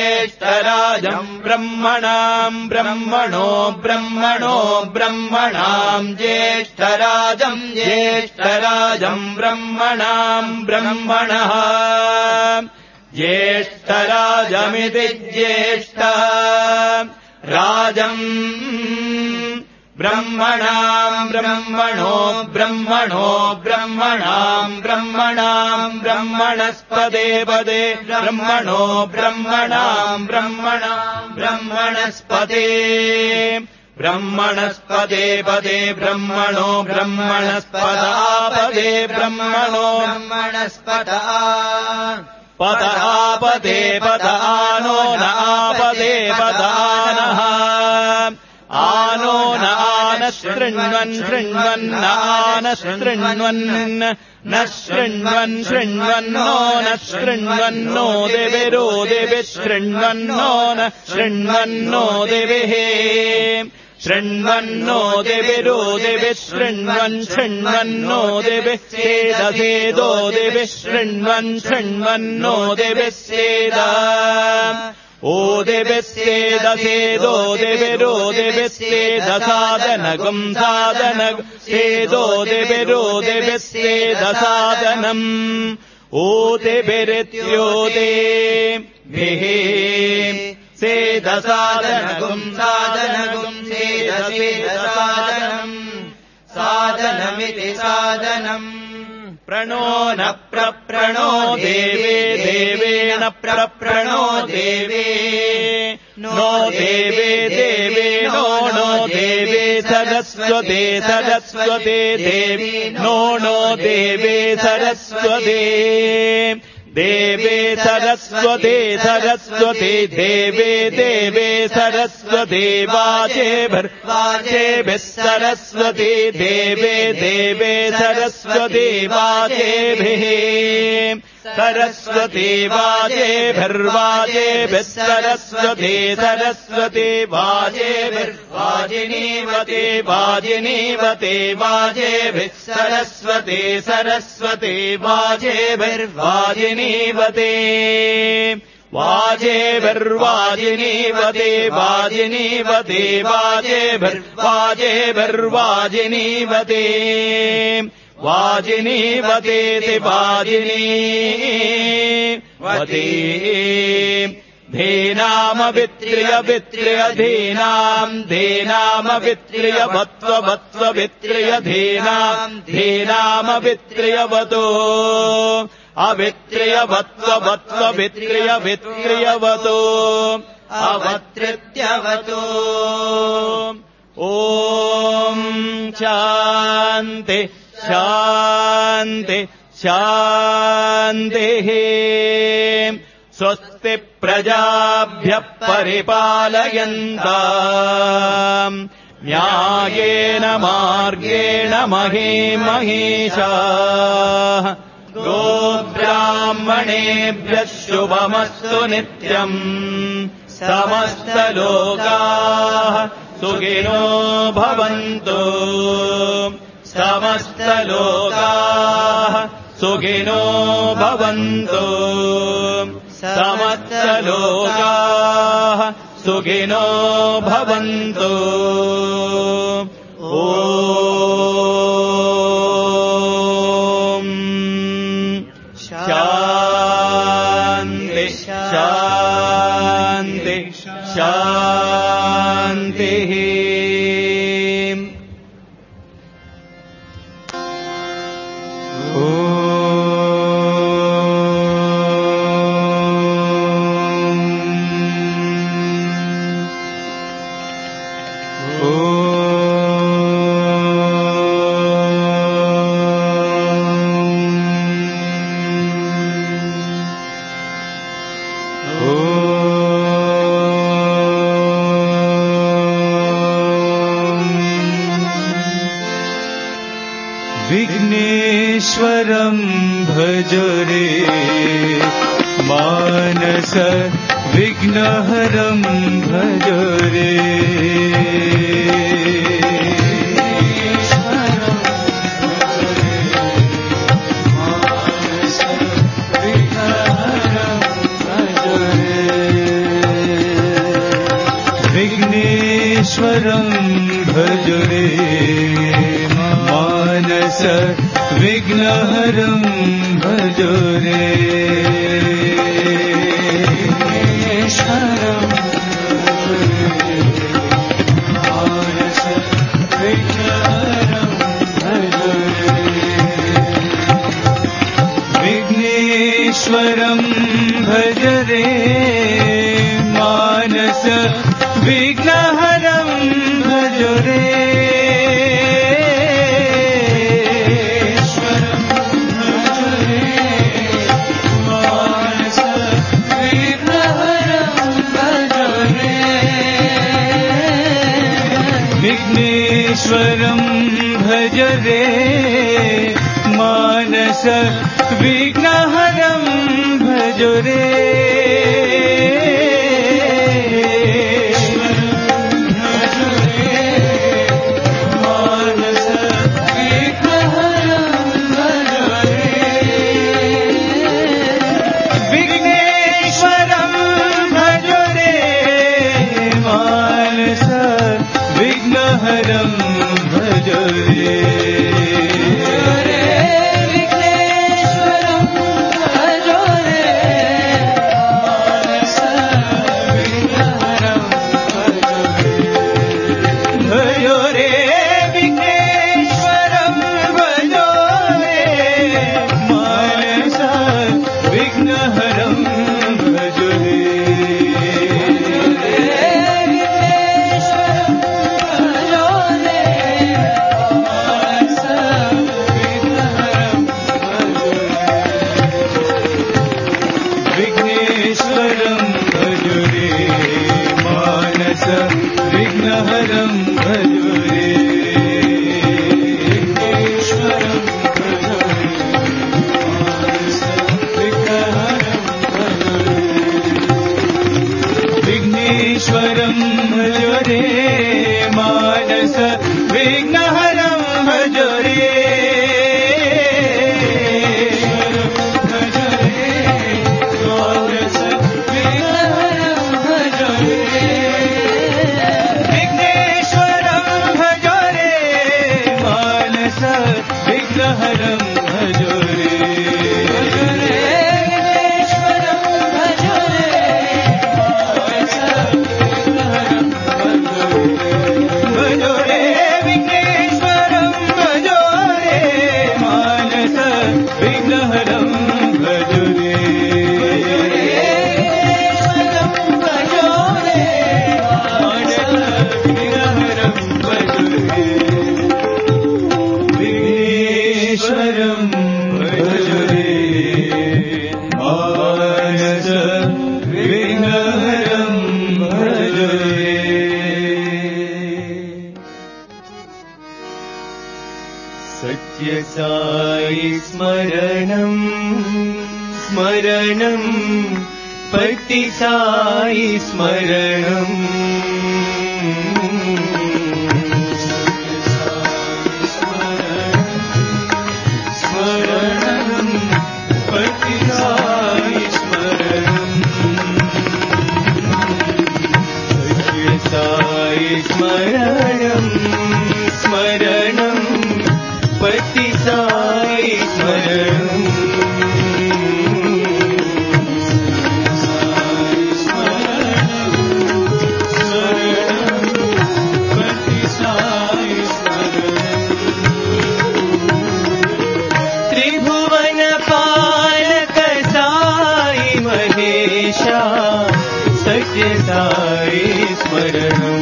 ब्रह्मणाम् ज्येष्ठराजम् ब्रह्मणः ज्येष्ठराजमिति ज्येष्ठ राजम् ब्रह्मणाम् ब्रह्मणस्पदे पदे ब्रह्मणस्पदे पदे ब्रह्मणस्पदापदे पदापदे पदानो नापदे पदानः आनो नानशृण्वन् न शृण्वन्नो न शृण्वन्नो देविरो देवि शृण्वन्नो न शृण्वन्नो देविः शृण्वन्नो देविरो देवि शृण्वन्नो देवि सेदसेदो देवि शृण्वन्नो देवि सेद ओ देविस्येदसेदो देविरो देविस्येदसादनगम् सेदो देविरो देविस्येदसादनम् ओ देविरित्यो देभिः सेदसादनगम् सादनमिति सादनम् प्रणो न प्रप्रणो देवे देवेन प्रप्रणो देवे नो देवे देवेनो नो देवे सरस्वते देवी नो देवे सरस्वते देवे सरस्वते देवे देवे सरस्वते वाजेभिः सरस्वती देवे देवे सरस्वती वाजेभिः सरस्वती वाजेभिर्वाजेभिः सरस्वती वाजेभिर्वाजिनीवते वाजेभिः सरस्वती वाजेभिर्वाजिनीवते वाजेभिर्वाजिनीवते वाजेभिर्वाजिनीवते वाजिनीवतेति वाजिनीवते धेनामवित्र्यवत्ववत्ववित्र्यधीनाम् अवित्र्यवत्ववत्ववित्र्यवतो अवत्रित्यवतो ॐ शान्ति शान्ति शान्तिः स्वस्ति प्रजाभ्यः परिपालयन्ताम् न्यायेन मार्गेण महीषाः गोब्राह्मणेभ्यः शुभमस्तु नित्यम् समस्तलोकाः सुखिनो भवन्तु समस्तलोकाः सुखिनो भवन्तु समस्तलोकाः सुखिनो भवन्तु ॐ शान्ति शान्ति शान्तिः विघ्नेश्वरं भज रे मानस विघ्नहरं भज रे विघ्नेश्वरं भज रे मानस विघ्नहरं भज रे विघ्नेश्वरं भज रे मानस विघ्नहरं भज रे विघ्नेश्वरं भज रे मानस विघ्नहरं भज रे साई स्मरणं स्मरणं पति साई स्मरणं सत्य साई स्मरणं स्मरणं पति साई स्मरणं सत्य साई स्मरणं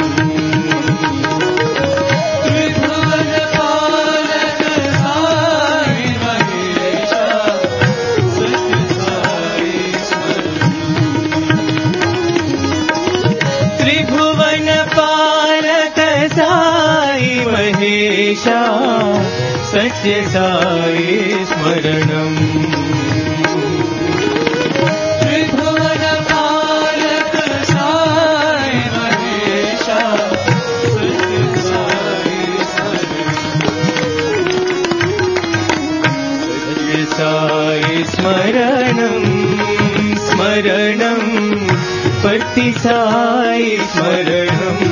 त्रिभुवन पालक साई महेशा सत्य साई स्मरणं त्रिभुवन पालक साई महेशा सत्य साई स्मरणम् त्रिभुवन पालक साई महेशा सत्य साई स्मरणम् स्मरणम् पति साई स्मरणम्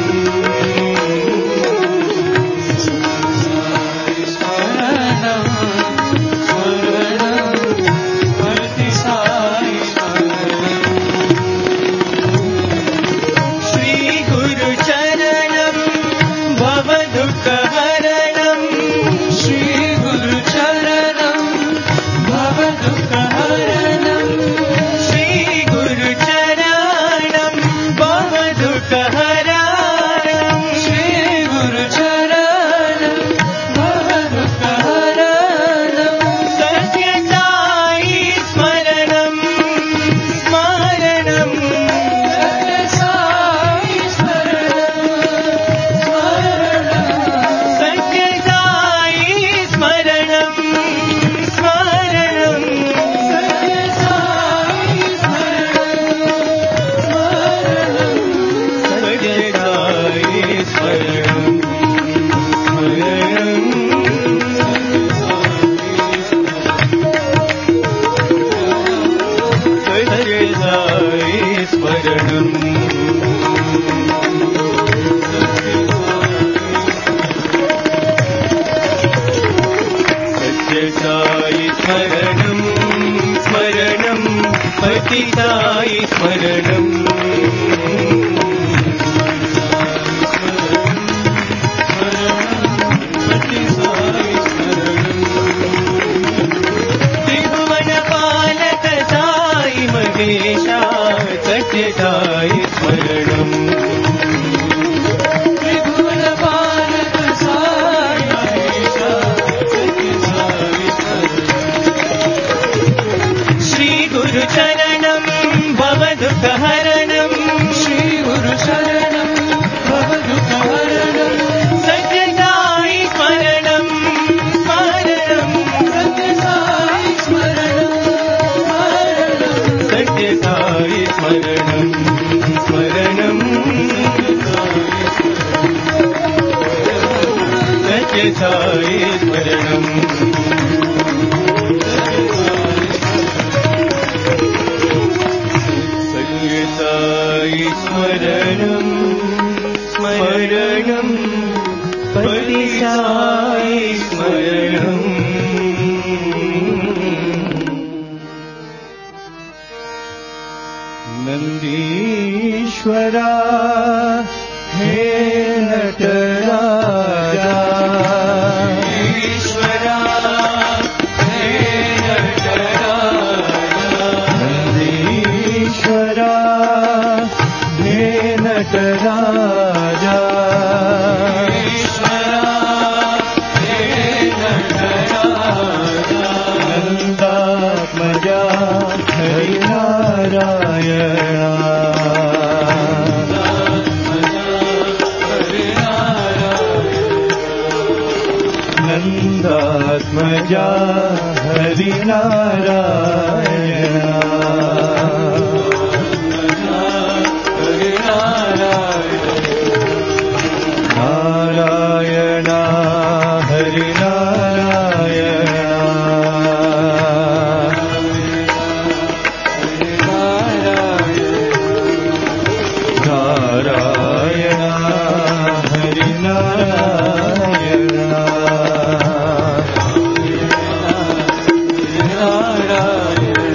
नंदीश्वरा हे नटराजा ईश्वरा हे नटराजा नंदीश्वरा हे नटराजा ईश्वरा हे नटराजा नंदात्मजा हरिनारायण नंदात्मजा हरिनारायण नारायण हरिनारायण नारायण हरिनारायण नारायण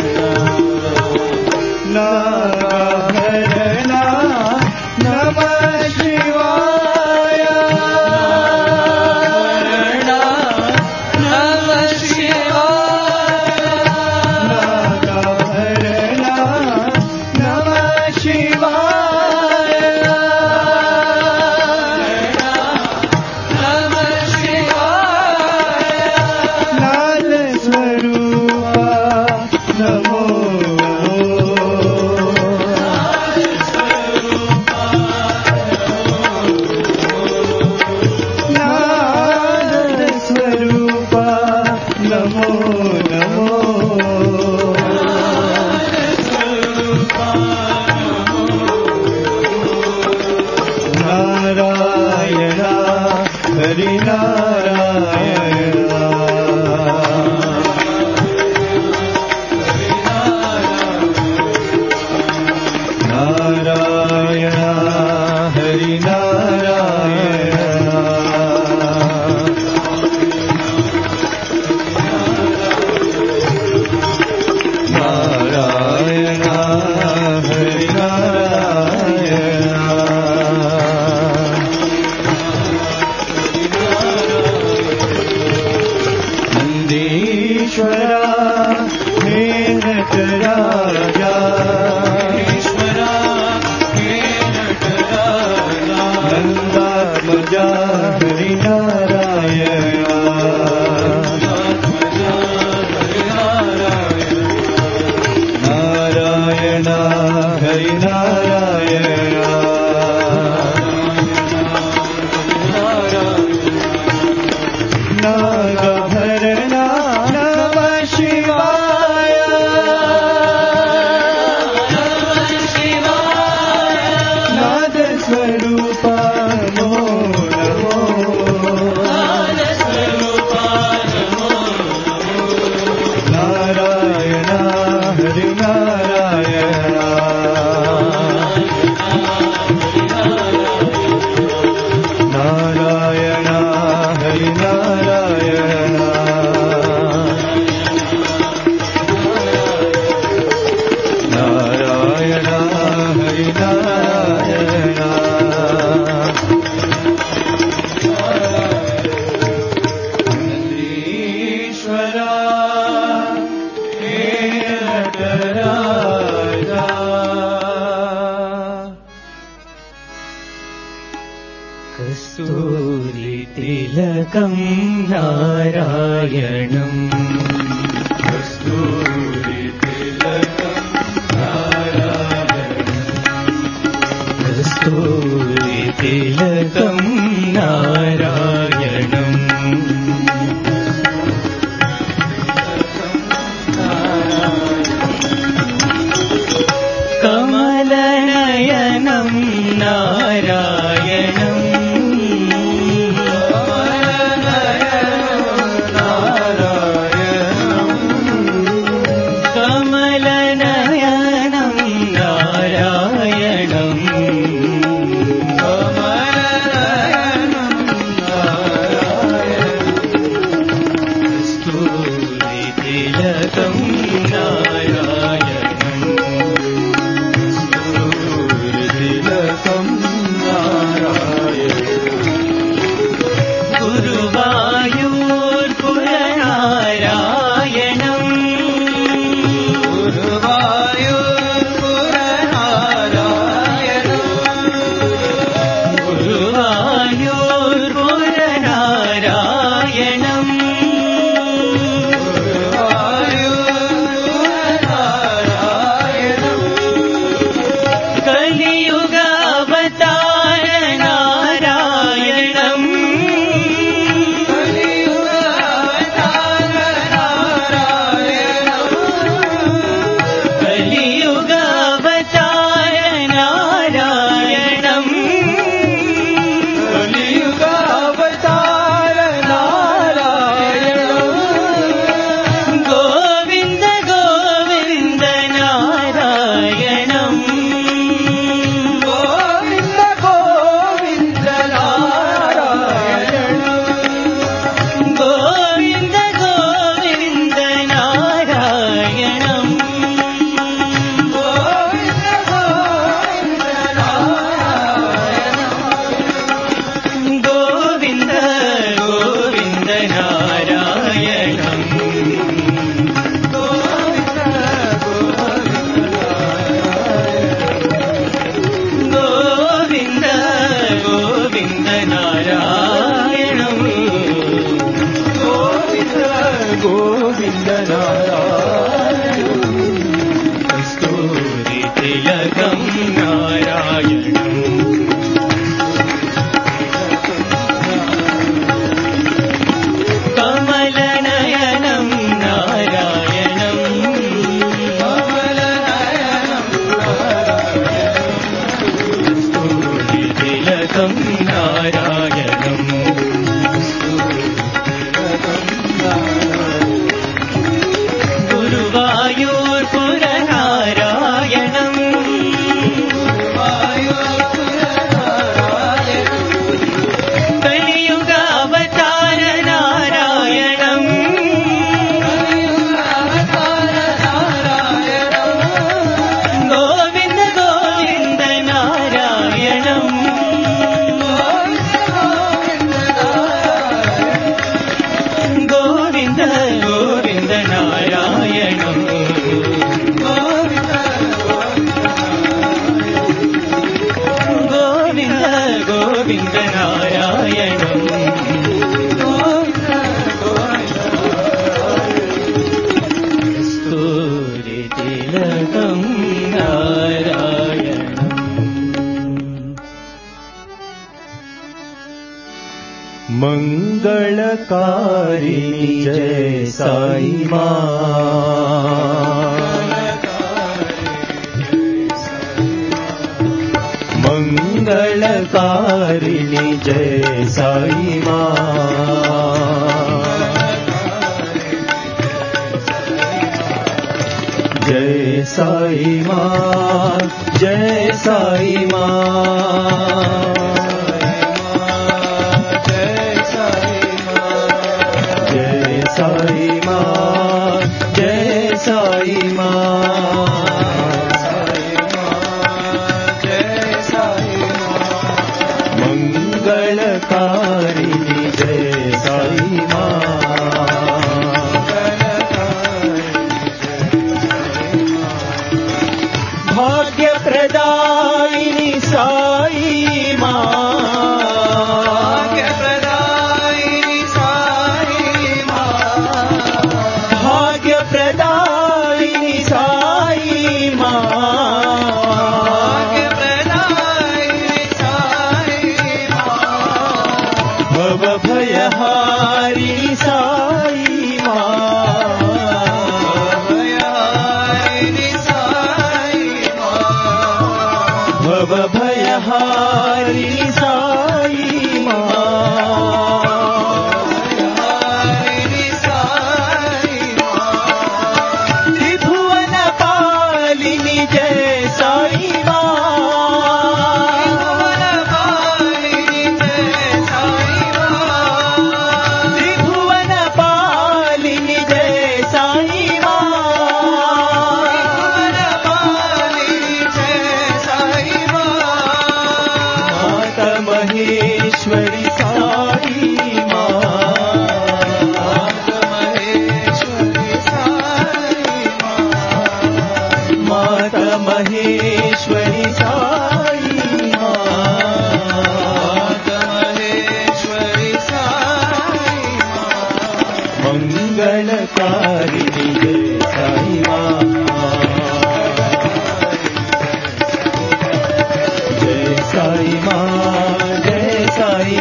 हरि नारायण नारायण हरि नारायण नारायण हरि नारायण नंदीश्वरा हे नटराजा नंदात्मजा हरि नारायण नारायण हरि नारायण नागभरणा नमः शिवाय नादस्वरूपा नारायण हरि नारायण नारायण हरि नारायण नारायण हरि नारायण ईश्वरा हे नटराजा कस्तूरी तिलकं नारायणं कस्तूरी तिलकं नारायणं कस्तूरी तिलकं नारायणं कमलनयनं नारायणं कमलनयनं नारायणं कस्तूरी तिलकं नारायणं तिलकं नारायण गुरुवायूर्पुरनारायणं गुरुवायूर्पुरनारायणं कलियुगावतार नारायणं कलियुगावतार नारायणं कलियुगावतार नारायण गोविन्द गोविन्द नारायणं गोविन्द गोविन्द नारायण गोविन्द गोविन्द नारायणं गोविन्द गोविन्द नारायण गोविन्द गोविन्द नारायणं गोविन्द गोविन्द नारायणं गोविन्द नारायण कस्तूरी तिलकं नारायणं कमलनयनं नारायणं कस्तूरी तिलकं नारायणं నారాయణం కస్తూరి తిలకం నారాయణం. మంగళకారిణి జయ సాయి మంగళకారిణి జయ సాయి జయ సాయి జయ సాయి సాయి జయ సాయి మంగళకారిణి జయ సాయి భాగ్యప్రదాయిని సాయి భాగ్యప్రదాయిని సాయి భవభయహారి సాయి భవభయహారి సాయి త్రిభువన పాలిని జయ సాయి త్రిభువన పాలిని జయ సాయి మాత మహేశ్వరి సాయి మాత మహేశ్వరి సాయి మంగళకారిణి జయ సాయి జయ సాయి జయ సాయి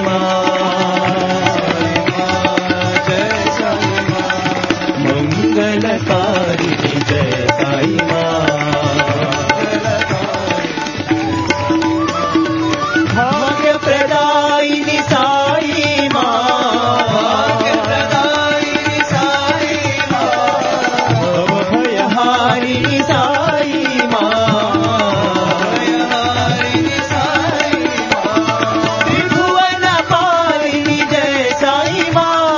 మంగళకారిణి జయ సాయి భాగ్యప్రదాయిని సాయి భవభయహారిణి సాయి త్రిభువన పాలిని జయ సాయి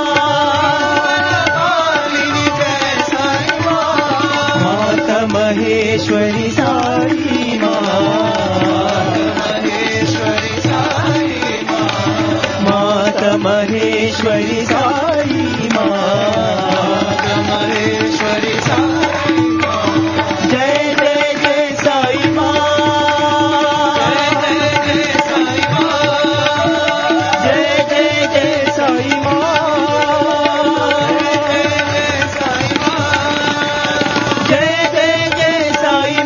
మాత మహేశ్వరి సాయి మాత మహేశ్వరి సాయి జయ జయ జయ సాయి జయ జయ జయ సాయి జయ జయ జయ సాయి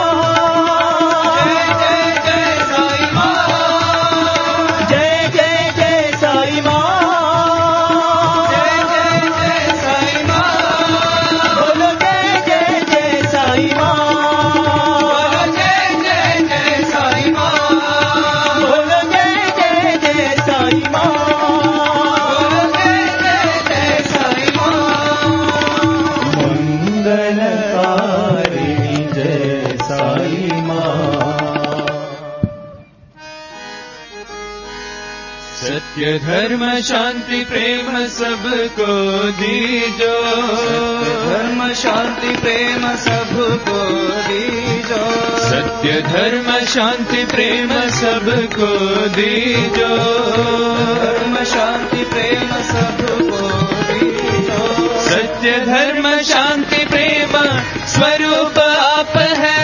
జయ జయ జయ సాయి బోలో జయ జయ జయ సాయి బోలో జయ జయ జయ సాయి మంగళకారిణి జయ సాయి सत्य धर्म शांति प्रेम सबको दीजो, धर्म शांति प्रेम सबको दीजो, सत्य धर्म शांति प्रेम सबको दीजो, धर्म शांति प्रेम सबको दीजो, सत्य धर्म शांति प्रेम स्वरूप आप है,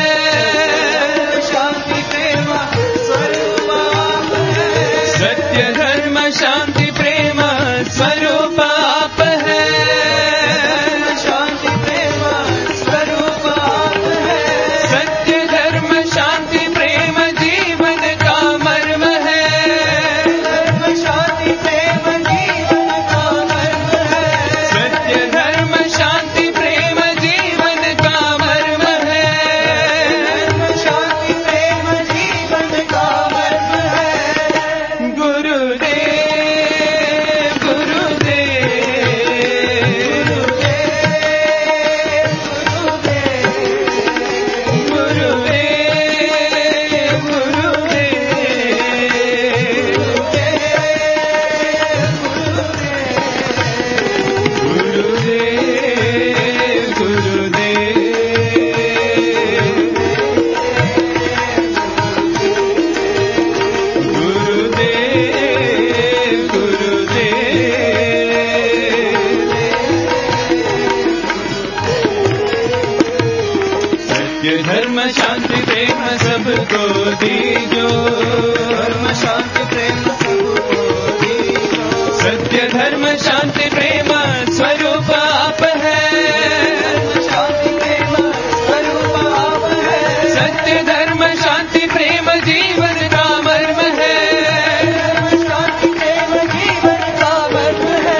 शांति प्रेम स्वरूप आप है, सत्य धर्म शांति प्रेम स्वरूप आप है, शांति प्रेम स्वरूप आप है। सत्य धर्म शांति प्रेम जीवन का मर्म है, धर्म शांति प्रेम जीवन का मर्म है। सत्य धर्म शांति प्रेम जीवन का मर्म है, धर्म शांति प्रेम जीवन का मर्म है। गुरुदेव गुरुदेव गुरुदेव धर्म शांति प्रेम सबको दीजो, धर्म शांति प्रेम सबको दीजो। सत्य धर्म शांति प्रेम स्वरूप आप है, शांति प्रेम स्वरूप आप है। सत्य धर्म शांति प्रेम जीवन का मर्म है, शांति प्रेम जीवन का मर्म है।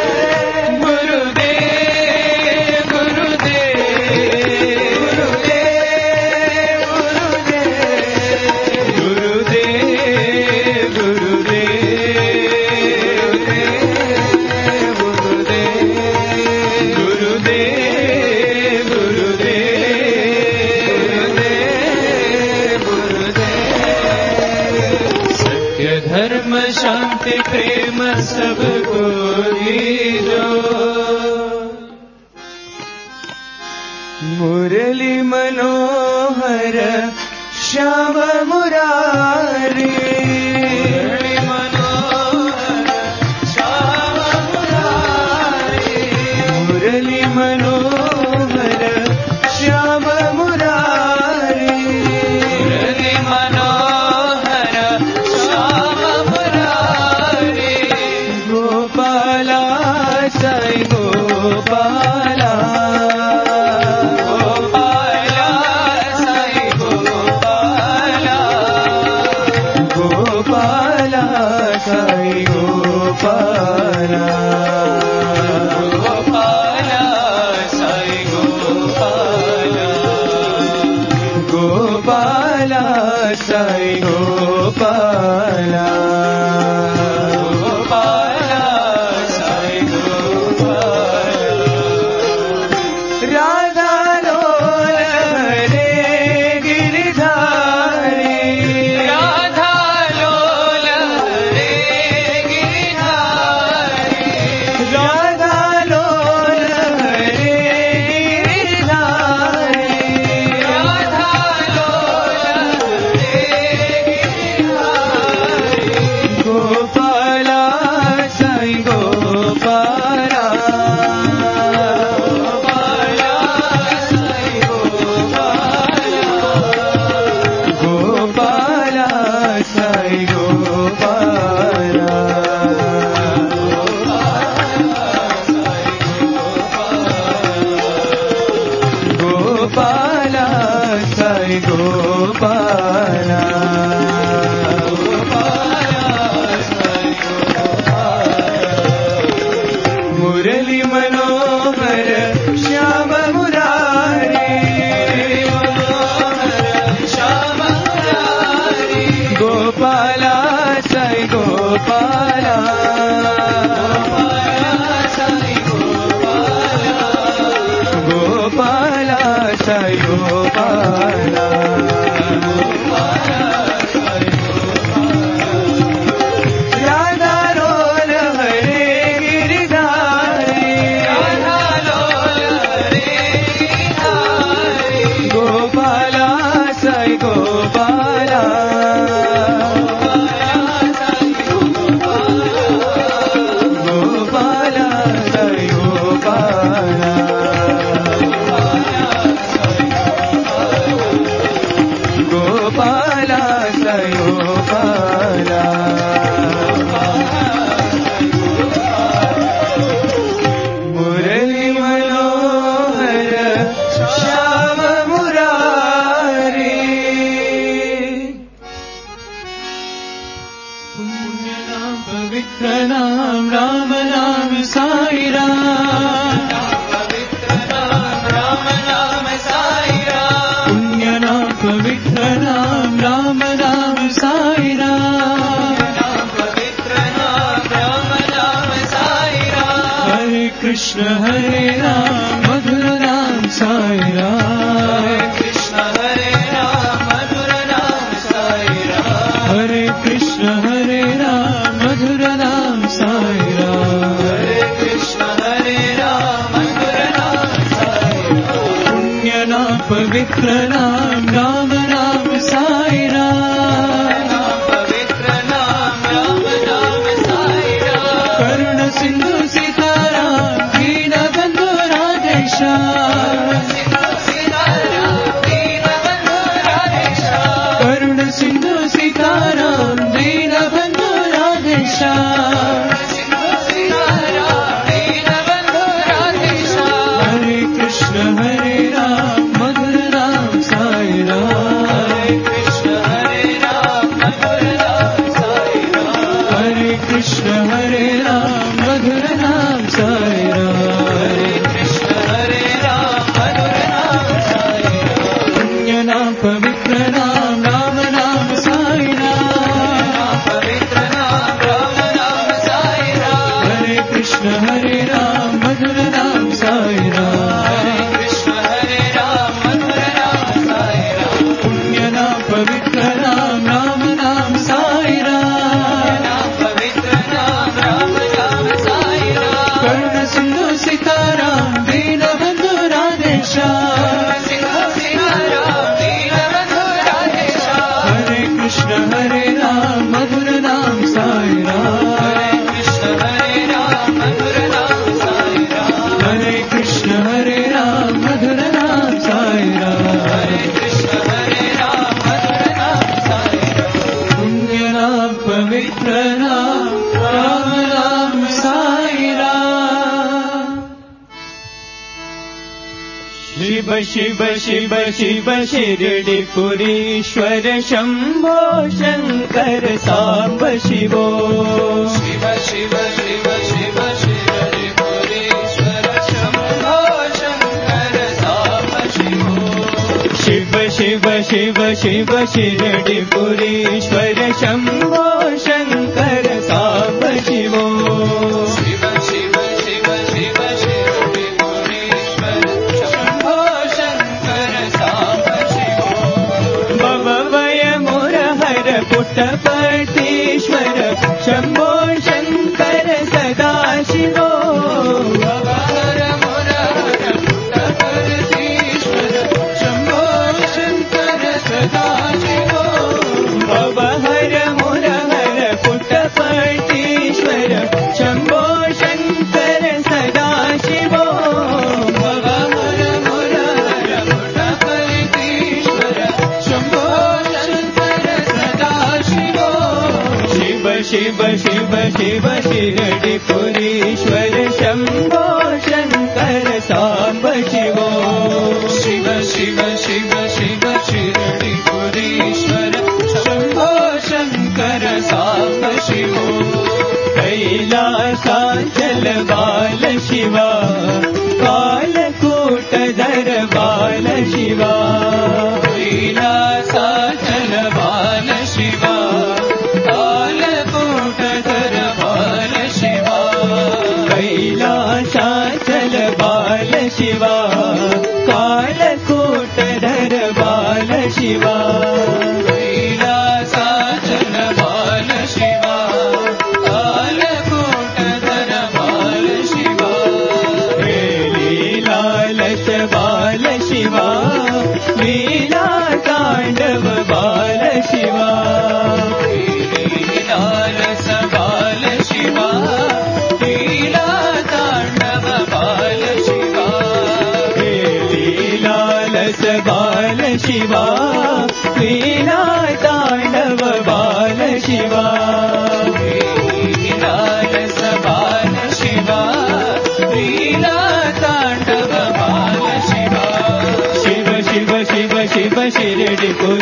गुरुदेव गुरुदेव गुरुदेव सत्य धर्म शांति प्रेम सबको दीजो। मुरली मनोहर श्याम मुरारी, मुरली मनोहर श्याम मुरारी, मुरली मनोहर श्याम मुरारी, मुरली मनोहर श्याम मुरारी। गोपाला साई गोपाला, गोपाला साई गोपाला, गोपाला साई गोपाला, गोपाला साई गोपाला, गोपाला साई गोपाला, गोपाला साई गोपाला। राधा लोल हरे गिरधारी, राधा लोल हरे गिरधारी, पवित्र नाम राम नाम साई राम, पवित्र नाम राम नाम साई राम, पुण्य नाम पवित्र नाम राम नाम साई राम, पवित्र नाम राम नाम साई राम, हरे कृष्ण हरे राम मधुर नाम साई राम, हरे कृष्ण हरे राम मधुर नाम साई राम, हरे कृष्ण हरे राम मधुर नाम साई राम, हरे कृष्ण हरे राम मधुर नाम साई राम, पुण्य नाम पवित्र नाम राम नाम साई राम, पवित्र नाम राम नाम साई राम, करुण सिंधु सीताराम दीन बंधु राधेश्याम, करुण सिंधु सीताराम दीन बंधु राधेश्याम, हरे कृष्ण हरे राम मधुर नाम साई राम, हरे कृष्ण हरे राम मधुर नाम साई राम, हरे कृष्ण हरे राम मधुर नाम साई राम, हरे कृष्ण हरे राम मधुर नाम साई राम, पुण्य नाम पवित्र नाम राम नाम साई राम, पवित्र नाम राम नाम साई राम, हरे कृष्ण हरे राम मधुर नाम साई राम, हरे कृष्ण हरे राम मधुर नाम साई राम, पुण्य नाम पवित्र नाम राम नाम साई राम, पवित्र नाम राम नाम साई राम, करुण सिंधु सीताराम दीन बंधु राधेश्याम, हरे कृष्ण हरे राम मधुर नाम साई राम, हरे कृष्ण हरे राम मधुर नाम साई राम, हरे कृष्ण हरे राम मधुर नाम साई राम, हरे कृष्ण हरे राम मधुर नाम साई राम, पुण्य नाम पवित्र नाम राम नाम साई राम। शिव शिव शिव शिव शिरडिपुरीश्वर शंभो शंकर सांब शिवो, शिव शिव शिव शिव शिरडिपुरीश्वर शंभो शंकर सांब शिवो, शिव शिव शिव शिव शिरडिपुरीश्वर शंभो शंकर सांब शिवो, शिव शिव शिव शिव शिरडिपुरीश्वर शंभो शंकर सांब शिवो, भवभय मुरहर पुट्टपतीश्वर शंभो शंकर सदा शिवो, भवहर मुरहर पुट्टपतीश्वर शंभो शंकर सदा शिवो, भवहर मुरहर पुट्टपतीश्वर शंभो शंकर सदा शिवो, भवहर मुरहर पुट्टपतीश्वर शंभो शंकर सदा शिवो, शिव शिव शिव शिव शिरडिपुरीश्वर शंभो शंकर सांब शिवो, शिव शिव शिव शिव शिरडिपुरीश्वर शंभो शंकर सांब शिवो, कैलासाचल बाल शिवा कालकूटधर बाल शिवा, कैलासाचल बाल शिवा कालकूटधर बाल शिवा, कैलासाचल बाल शिवा कालकूटधर बाल शिवा, कैलासाचल बाल शिवा कालकूटधर बाल शिवा, लीलालस बाल शिवा लीला तांडव बाल शिवा, लीलालस बाल शिवा लीला तांडव बाल शिवा, लीलालस बाल शिवा लीला तांडव बाल शिवा, लीलालस बाल शिवा लीला तांडव बाल शिवा, शिव शिव शिव शिव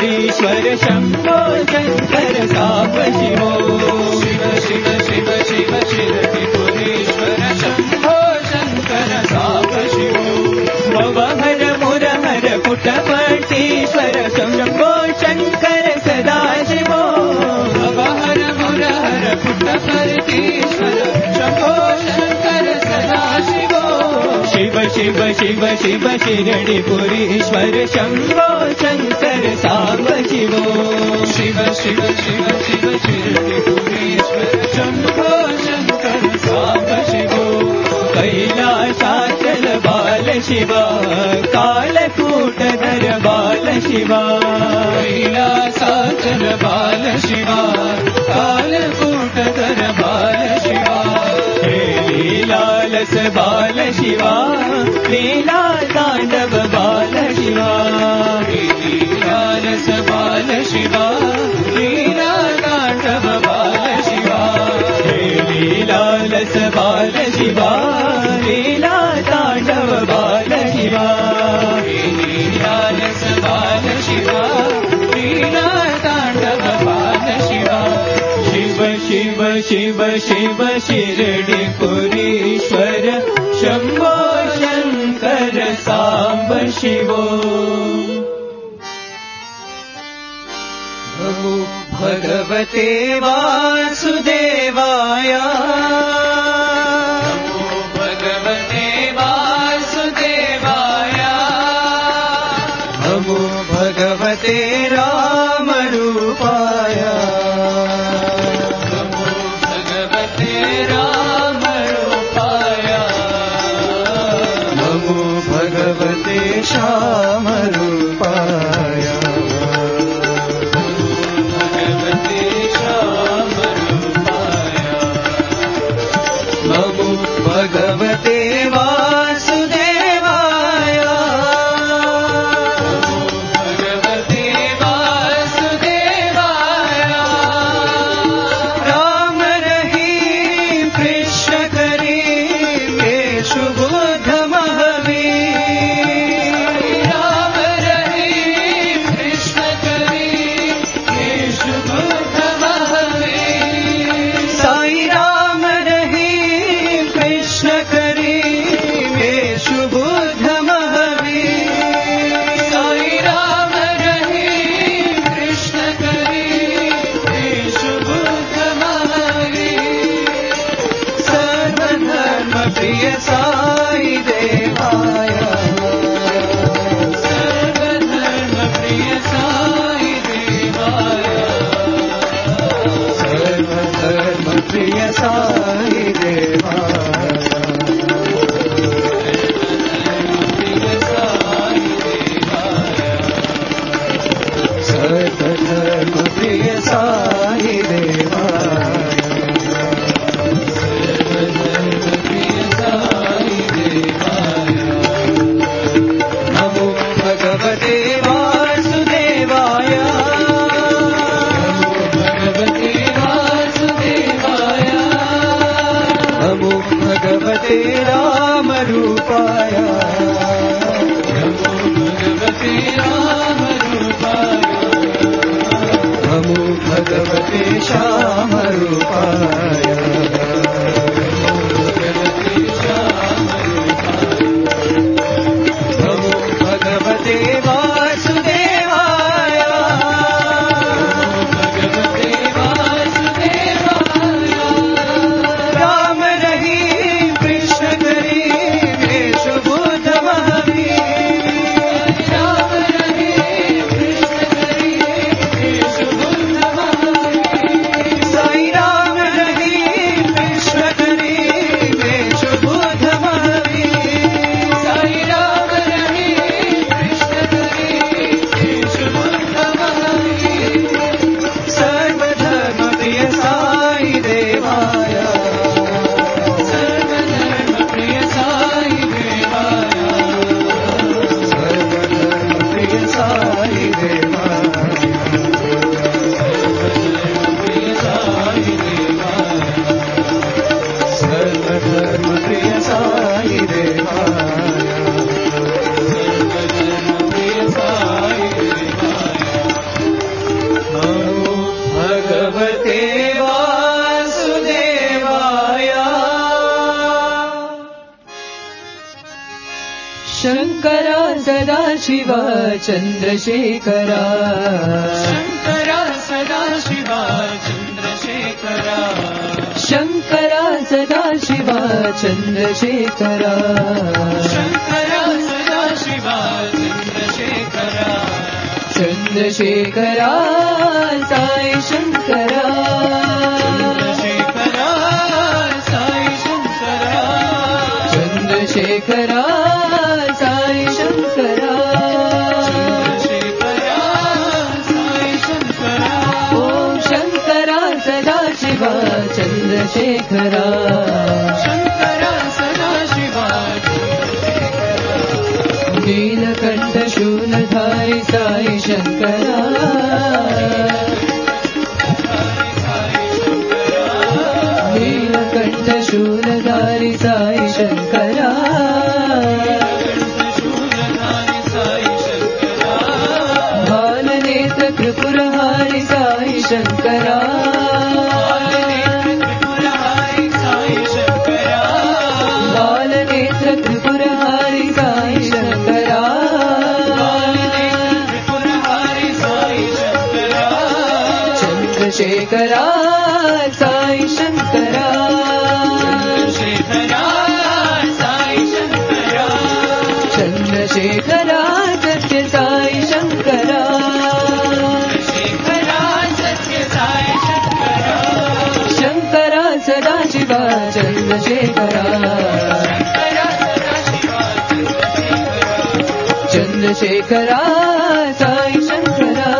शिरडिपुरीश्वर शंभो शंकर सांब शिवो, शिव शिव शिव शिव शिरडिपुरीश्वर शम्भो शङ्कर साम्ब शिवो भवहर मुरहर पुटपटीश्वर शम्भो शङ्कर सदाशिवो भवहर मुरहर पुटपटीश्वर शम्भो शङ्कर सदाशिवो शिव शिव शिव शिव शिरडिपुरीश्वर शम्भो शङ्कर साम्ब शिवो शिव शिव शिव शिव शिरडिपुरीश्वर शम्भो शङ्कर साम्ब शिवो कैलासाचल बाल शिवा कालकूटधर बाल शिवा कैलासाचल बाल शिवा कालकूटधर बाल शिवा लीलालस बाल शिवा लीला तांडव बाल शिवा लीलालस बाल शिवा लीला तांडव बाल शिवा लीलालस बाल शिवा लीला तांडव बाल शिवा लीलालस बाल शिवा लीला तांडव बाल शिवा शिव शिव शिव शिव शिरडिपुरीश्वर शम्भो शङ्कर साम्ब शिवो नमो भगवते वासुदेवाय नमो भगवते वासुदेवाय नमो भगवते रामरूपाय नमो भगवते रामरूपाय नमो भगवते श्यामरूपाय भगवते वासुदेवाय भगवते वासुदेवाय राम रहीम कृष्ण करीम येशु बुद्ध महावीर राम रहीम कृष्ण करीम येशु बुद्ध महावीर साई राम रहीम कृष्ण करीम येशु बुद्ध महावीर साई राम रहीम कृष्ण करीम येशु बुद्ध महावीर सर्वधर्म प्रिय साई देवाय सर्वधर्म प्रिय साई देवाय सर्वधर्म प्रिय साई देवाय सर्वधर्म प्रिय साई देवाय सर्वधर्म प्रिय साई देवाय नमो भगवते वासुदेवाय नमो भगवते वासुदेवाय नमो भगवते रामरूपाय नमो भगवते रामरूपाय नमो भगवते श्यामरूपाय नमो भगवते वासुदेवाय भगवते वासुदेवाय राम रहीम कृष्ण करीम येशु बुद्ध महावीर राम रहीम कृष्ण करीम येशु बुद्ध महावीर साई राम रहीम कृष्ण करीम येशु बुद्ध महावीर साई राम रहीम कृष्ण करीम येशु बुद्ध महावीर सर्वधर्म प्रिय साई देवाय सर्वधर्म प्रिय साई देवाय सर्वधर्म प्रिय साई देवाय सर्वधर्म प्रिय साई देवाय सर्वधर्म प्रिय साई देवाय नमो भगवते वासुदेवाय शङ्करा सदाशिव चन्द्रशेखरा शङ्करा सदाशिव चन्द्रशेखरा शङ्करा सदाशिव चन्द्रशेखरा शङ्करा सदाशिव चन्द्रशेखरा चन्द्रशेखरा साई शङ्करा चन्द्रशेखरा साई शङ्करा चन्द्रशेखरा साई शङ्करा चन्द्रशेखरा साई शङ्करा ॐ शङ्करा सदाशिव चन्द्रशेखरा शङ्करा सदाशिव नीलकण्ठ शूलधारि साई शङ्करा नीलकण्ठ शूलधारि साई शङ्करा बालनेत्र त्रिपुरहारि साई शङ्करा बालनेत्र त्रिपुरहारि साई शङ्करा चन्द्रशेखरा साई शङ्करा चन्द्रशेखरा सत्य साई शङ्करा शङ्करा सदाशिव चन्द्रशेखरा चन्द्रशेखरा साई शङ्करा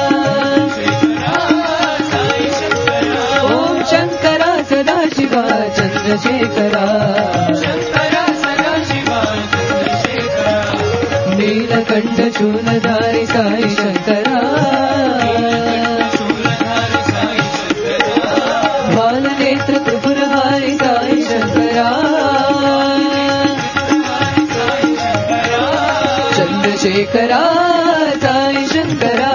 ॐ शङ्करा सदाशिव चन्द्रशेखरा नीलकण्ठ शूलधारि साई शङ्करा बालनेत्र त्रिपुरहारि साई शङ्करा चन्द्रशेखरा साई शङ्करा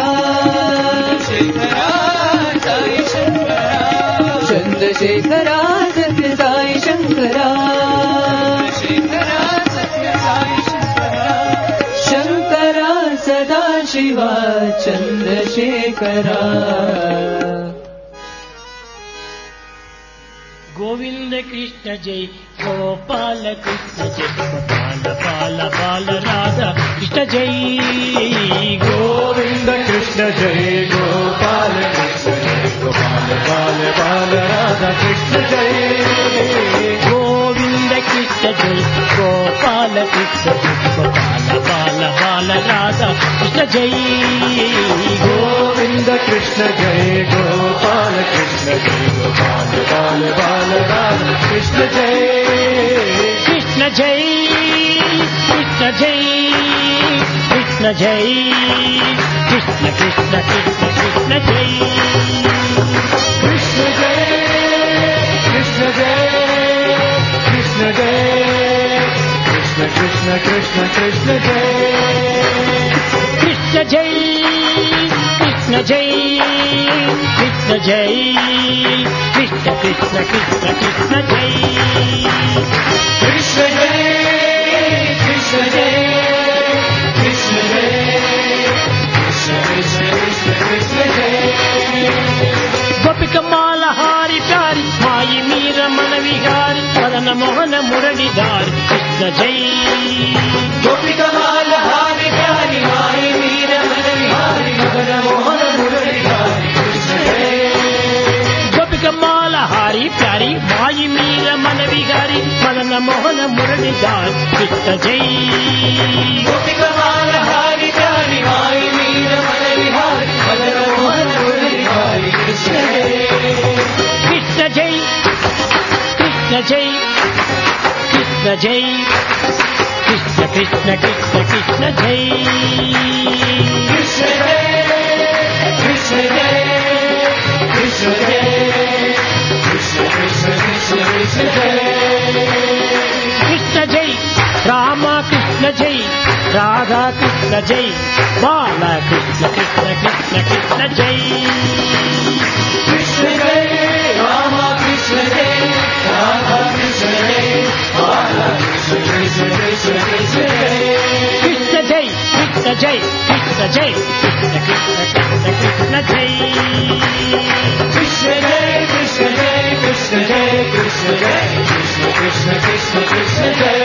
चन्द्रशेखरा सत्य साई शङ्करा शङ्करा सदाशिव चन्द्रशेखरा गोविंद कृष्ण जय गोपाल कृष्ण जय गोपाल बाल बाल राधा कृष्ण जय गोविंद कृष्ण जय गोपाल कृष्ण जय गोपाल बाल बाल राधा कृष्ण जय गोविंद कृष्ण जय गोपाल कृष्ण जय गोपाल बाल बाल राधा कृष्ण जय गोविंद कृष्ण जय गोपाल कृष्ण जय गोपाल बाल बाल राधा कृष्ण जय कृष्ण जय कृष्ण जय कृष्ण जय कृष्ण कृष्ण कृष्ण कृष्ण जय कृष्ण जय कृष्ण जय कृष्ण जय कृष्ण कृष्ण कृष्ण कृष्ण जय कृष्ण जय कृष्ण जय कृष्ण जय कृष्ण कृष्ण कृष्ण कृष्ण जय कृष्ण जय कृष्ण जय कृष्ण जय कृष्ण कृष्ण कृष्ण कृष्ण जय गोपिक माल हारी प्यारी माई मीर मन विहारी मदन मोहन मुरलीधारी कृष्ण जय गोपिक माल हारी प्यारी माई मीर मन विहारी मदन मोहन मुरलीधारी कृष्ण जय गोपिक माल हारी प्यारी माई मीर मन विहारी मदन मोहन मुरलीधारी कृष्ण जय गोपिक माल हारी प्यारी माई मीर मन विहारी मदन मोहन मुरलीधारी कृष्ण जय कृष्ण जय कृष्ण जय कृष्ण जय कृष्ण कृष्ण कृष्ण कृष्ण जय कृष्ण जय कृष्ण जय कृष्ण जय कृष्ण कृष्ण कृष्ण कृष्ण जय कृष्ण जय राम कृष्ण जय राधा कृष्ण जय बाल कृष्ण कृष्ण कृष्ण कृष्ण जय कृष्ण जय राम कृष्ण जय राधा कृष्ण जय बाला कृष्ण कृष्ण कृष्ण कृष्ण जय జై కృష్ణ జై కృష్ణ కృష్ణ కృష్ణ కృష్ణ జై కృష్ణ జై కృష్ణ జై కృష్ణ జై కృష్ణ జై కృష్ణ కృష్ణ కృష్ణ కృష్ణ జై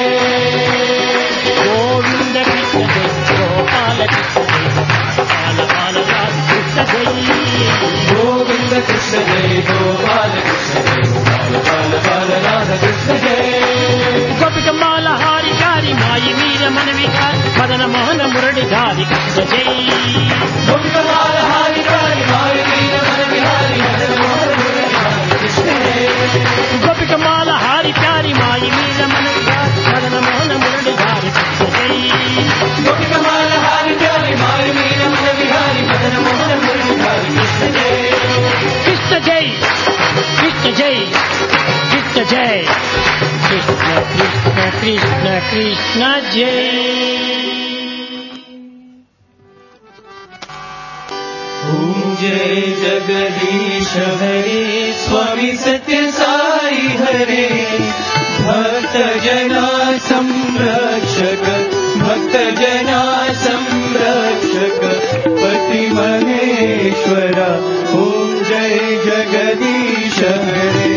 గోవింద కృష్ణ జై గోపాల కృష్ణ జై బాల బాల రాధ కృష్ణ జై గోవింద కృష్ణ జై గోపాల కృష్ణ జై బాల బాల బాల రాధ కృష్ణ జై గోపిక మాల హారి కారి మాయి వీర మన విహారి మదన మోహన మురళిధారి కృష్ణ జై గోపిక మాల హారి కారి మాయి వీర మన విహారి మదన మోహన మురళిధారి కృష్ణ జై గోపిక మాల హారి ప్యారి మాయి వీర మన విహారి మదన మోహన మురళిధారి కృష్ణ జై గోపిక మాల హారి కారి మాయి వీర మన విహారి మదన మోహన మురళిధారి కృష్ణ జై కృష్ణ జై కృష్ణ జై కృష్ణ జై కృష్ణ కృష్ణ కృష్ణ కృష్ణ జై ओम जय जगदीश हरे स्वामी सत्य साई हरे भक्त जना संरक्षक भक्त जना संरक्षक पति महेश्वरा ओम जय जगदीश हरे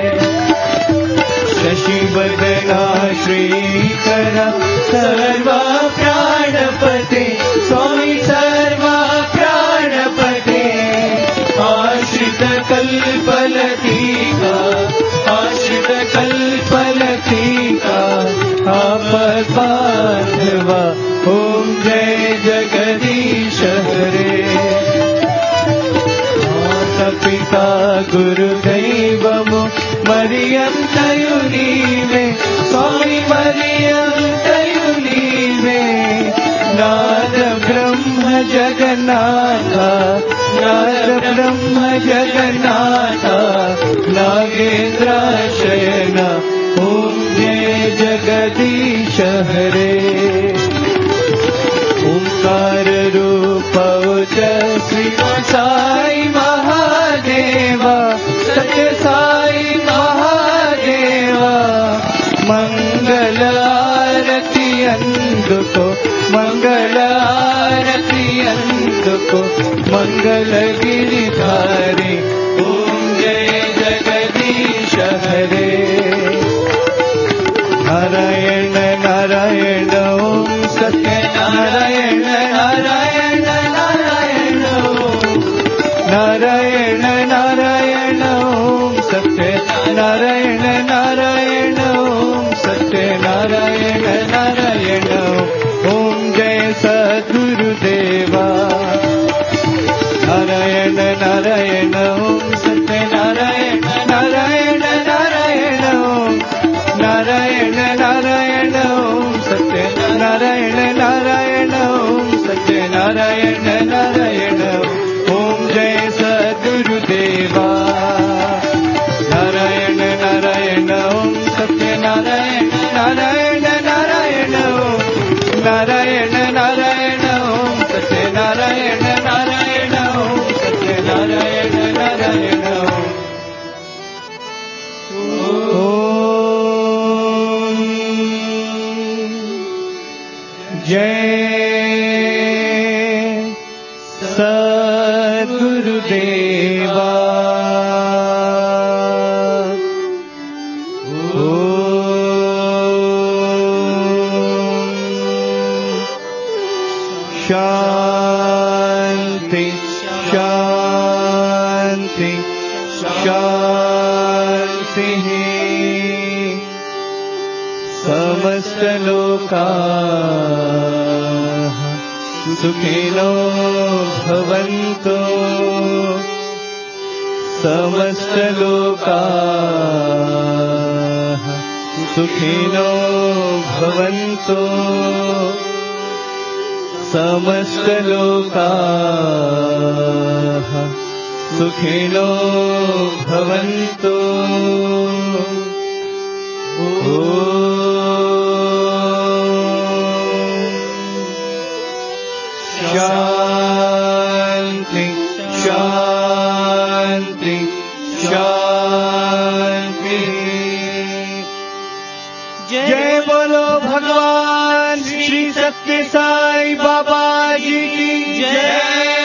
शशिवदना श्रीकरा सर्वा प्राणपते स्वामी सर्वा प्राणपते आश्रित कल्पलतिका आश्रित कल्पलतिका आपद्बांधवा ओम जय जगदीश हरे माता पिता गुरुदैवमो मरियम तयुनीवे स्वामी मरियम तयुनीवे नाद ब्रह्म जगन्नाथा नाद ब्रह्म जगन्नाथा नागेन्द्र शयना ओम जय जगदीश हरे ओंकार रूप श्री साई महादेवा सत्य साई महादेवा मंगल आरती अंदुको मंगल आरती अंदुको मंगल गिरिधारी ओम जय जगदीश हरे नारायण नारायण ओम सत्य नारायण नारायण नारायण नारायण नारायण ओम सत्य नारायण नारायण ओम सत्य नारायण नारायण ओम जय सद्गुरुदेवा नारायण नारायण ओम सत्य नारायण नारायण नारायण ओम नारायण नारायण ओम सत्य नारायण नारायण ओम सत्य नारायण नारायण ओम जय सद्गुरुदेवा नारायण नारायण ओम सत्य नारायण नारायण नारायण ओम नारायण नारायण ओम सत्य नारायण नारायण ओम सत्य नारायण नारायण ओम जय सद्गुरुदेवा शांति शांति शांति समस्त लोकाः सुखिनो भवन्तु समस्त लोकाः सुखिनो भवन्तु समस्त लोकाः सुखिनो भवन्तु शांति शांति शांति जय बोलो भगवान भगवान श्री सत्य साई बाबा जी की जय।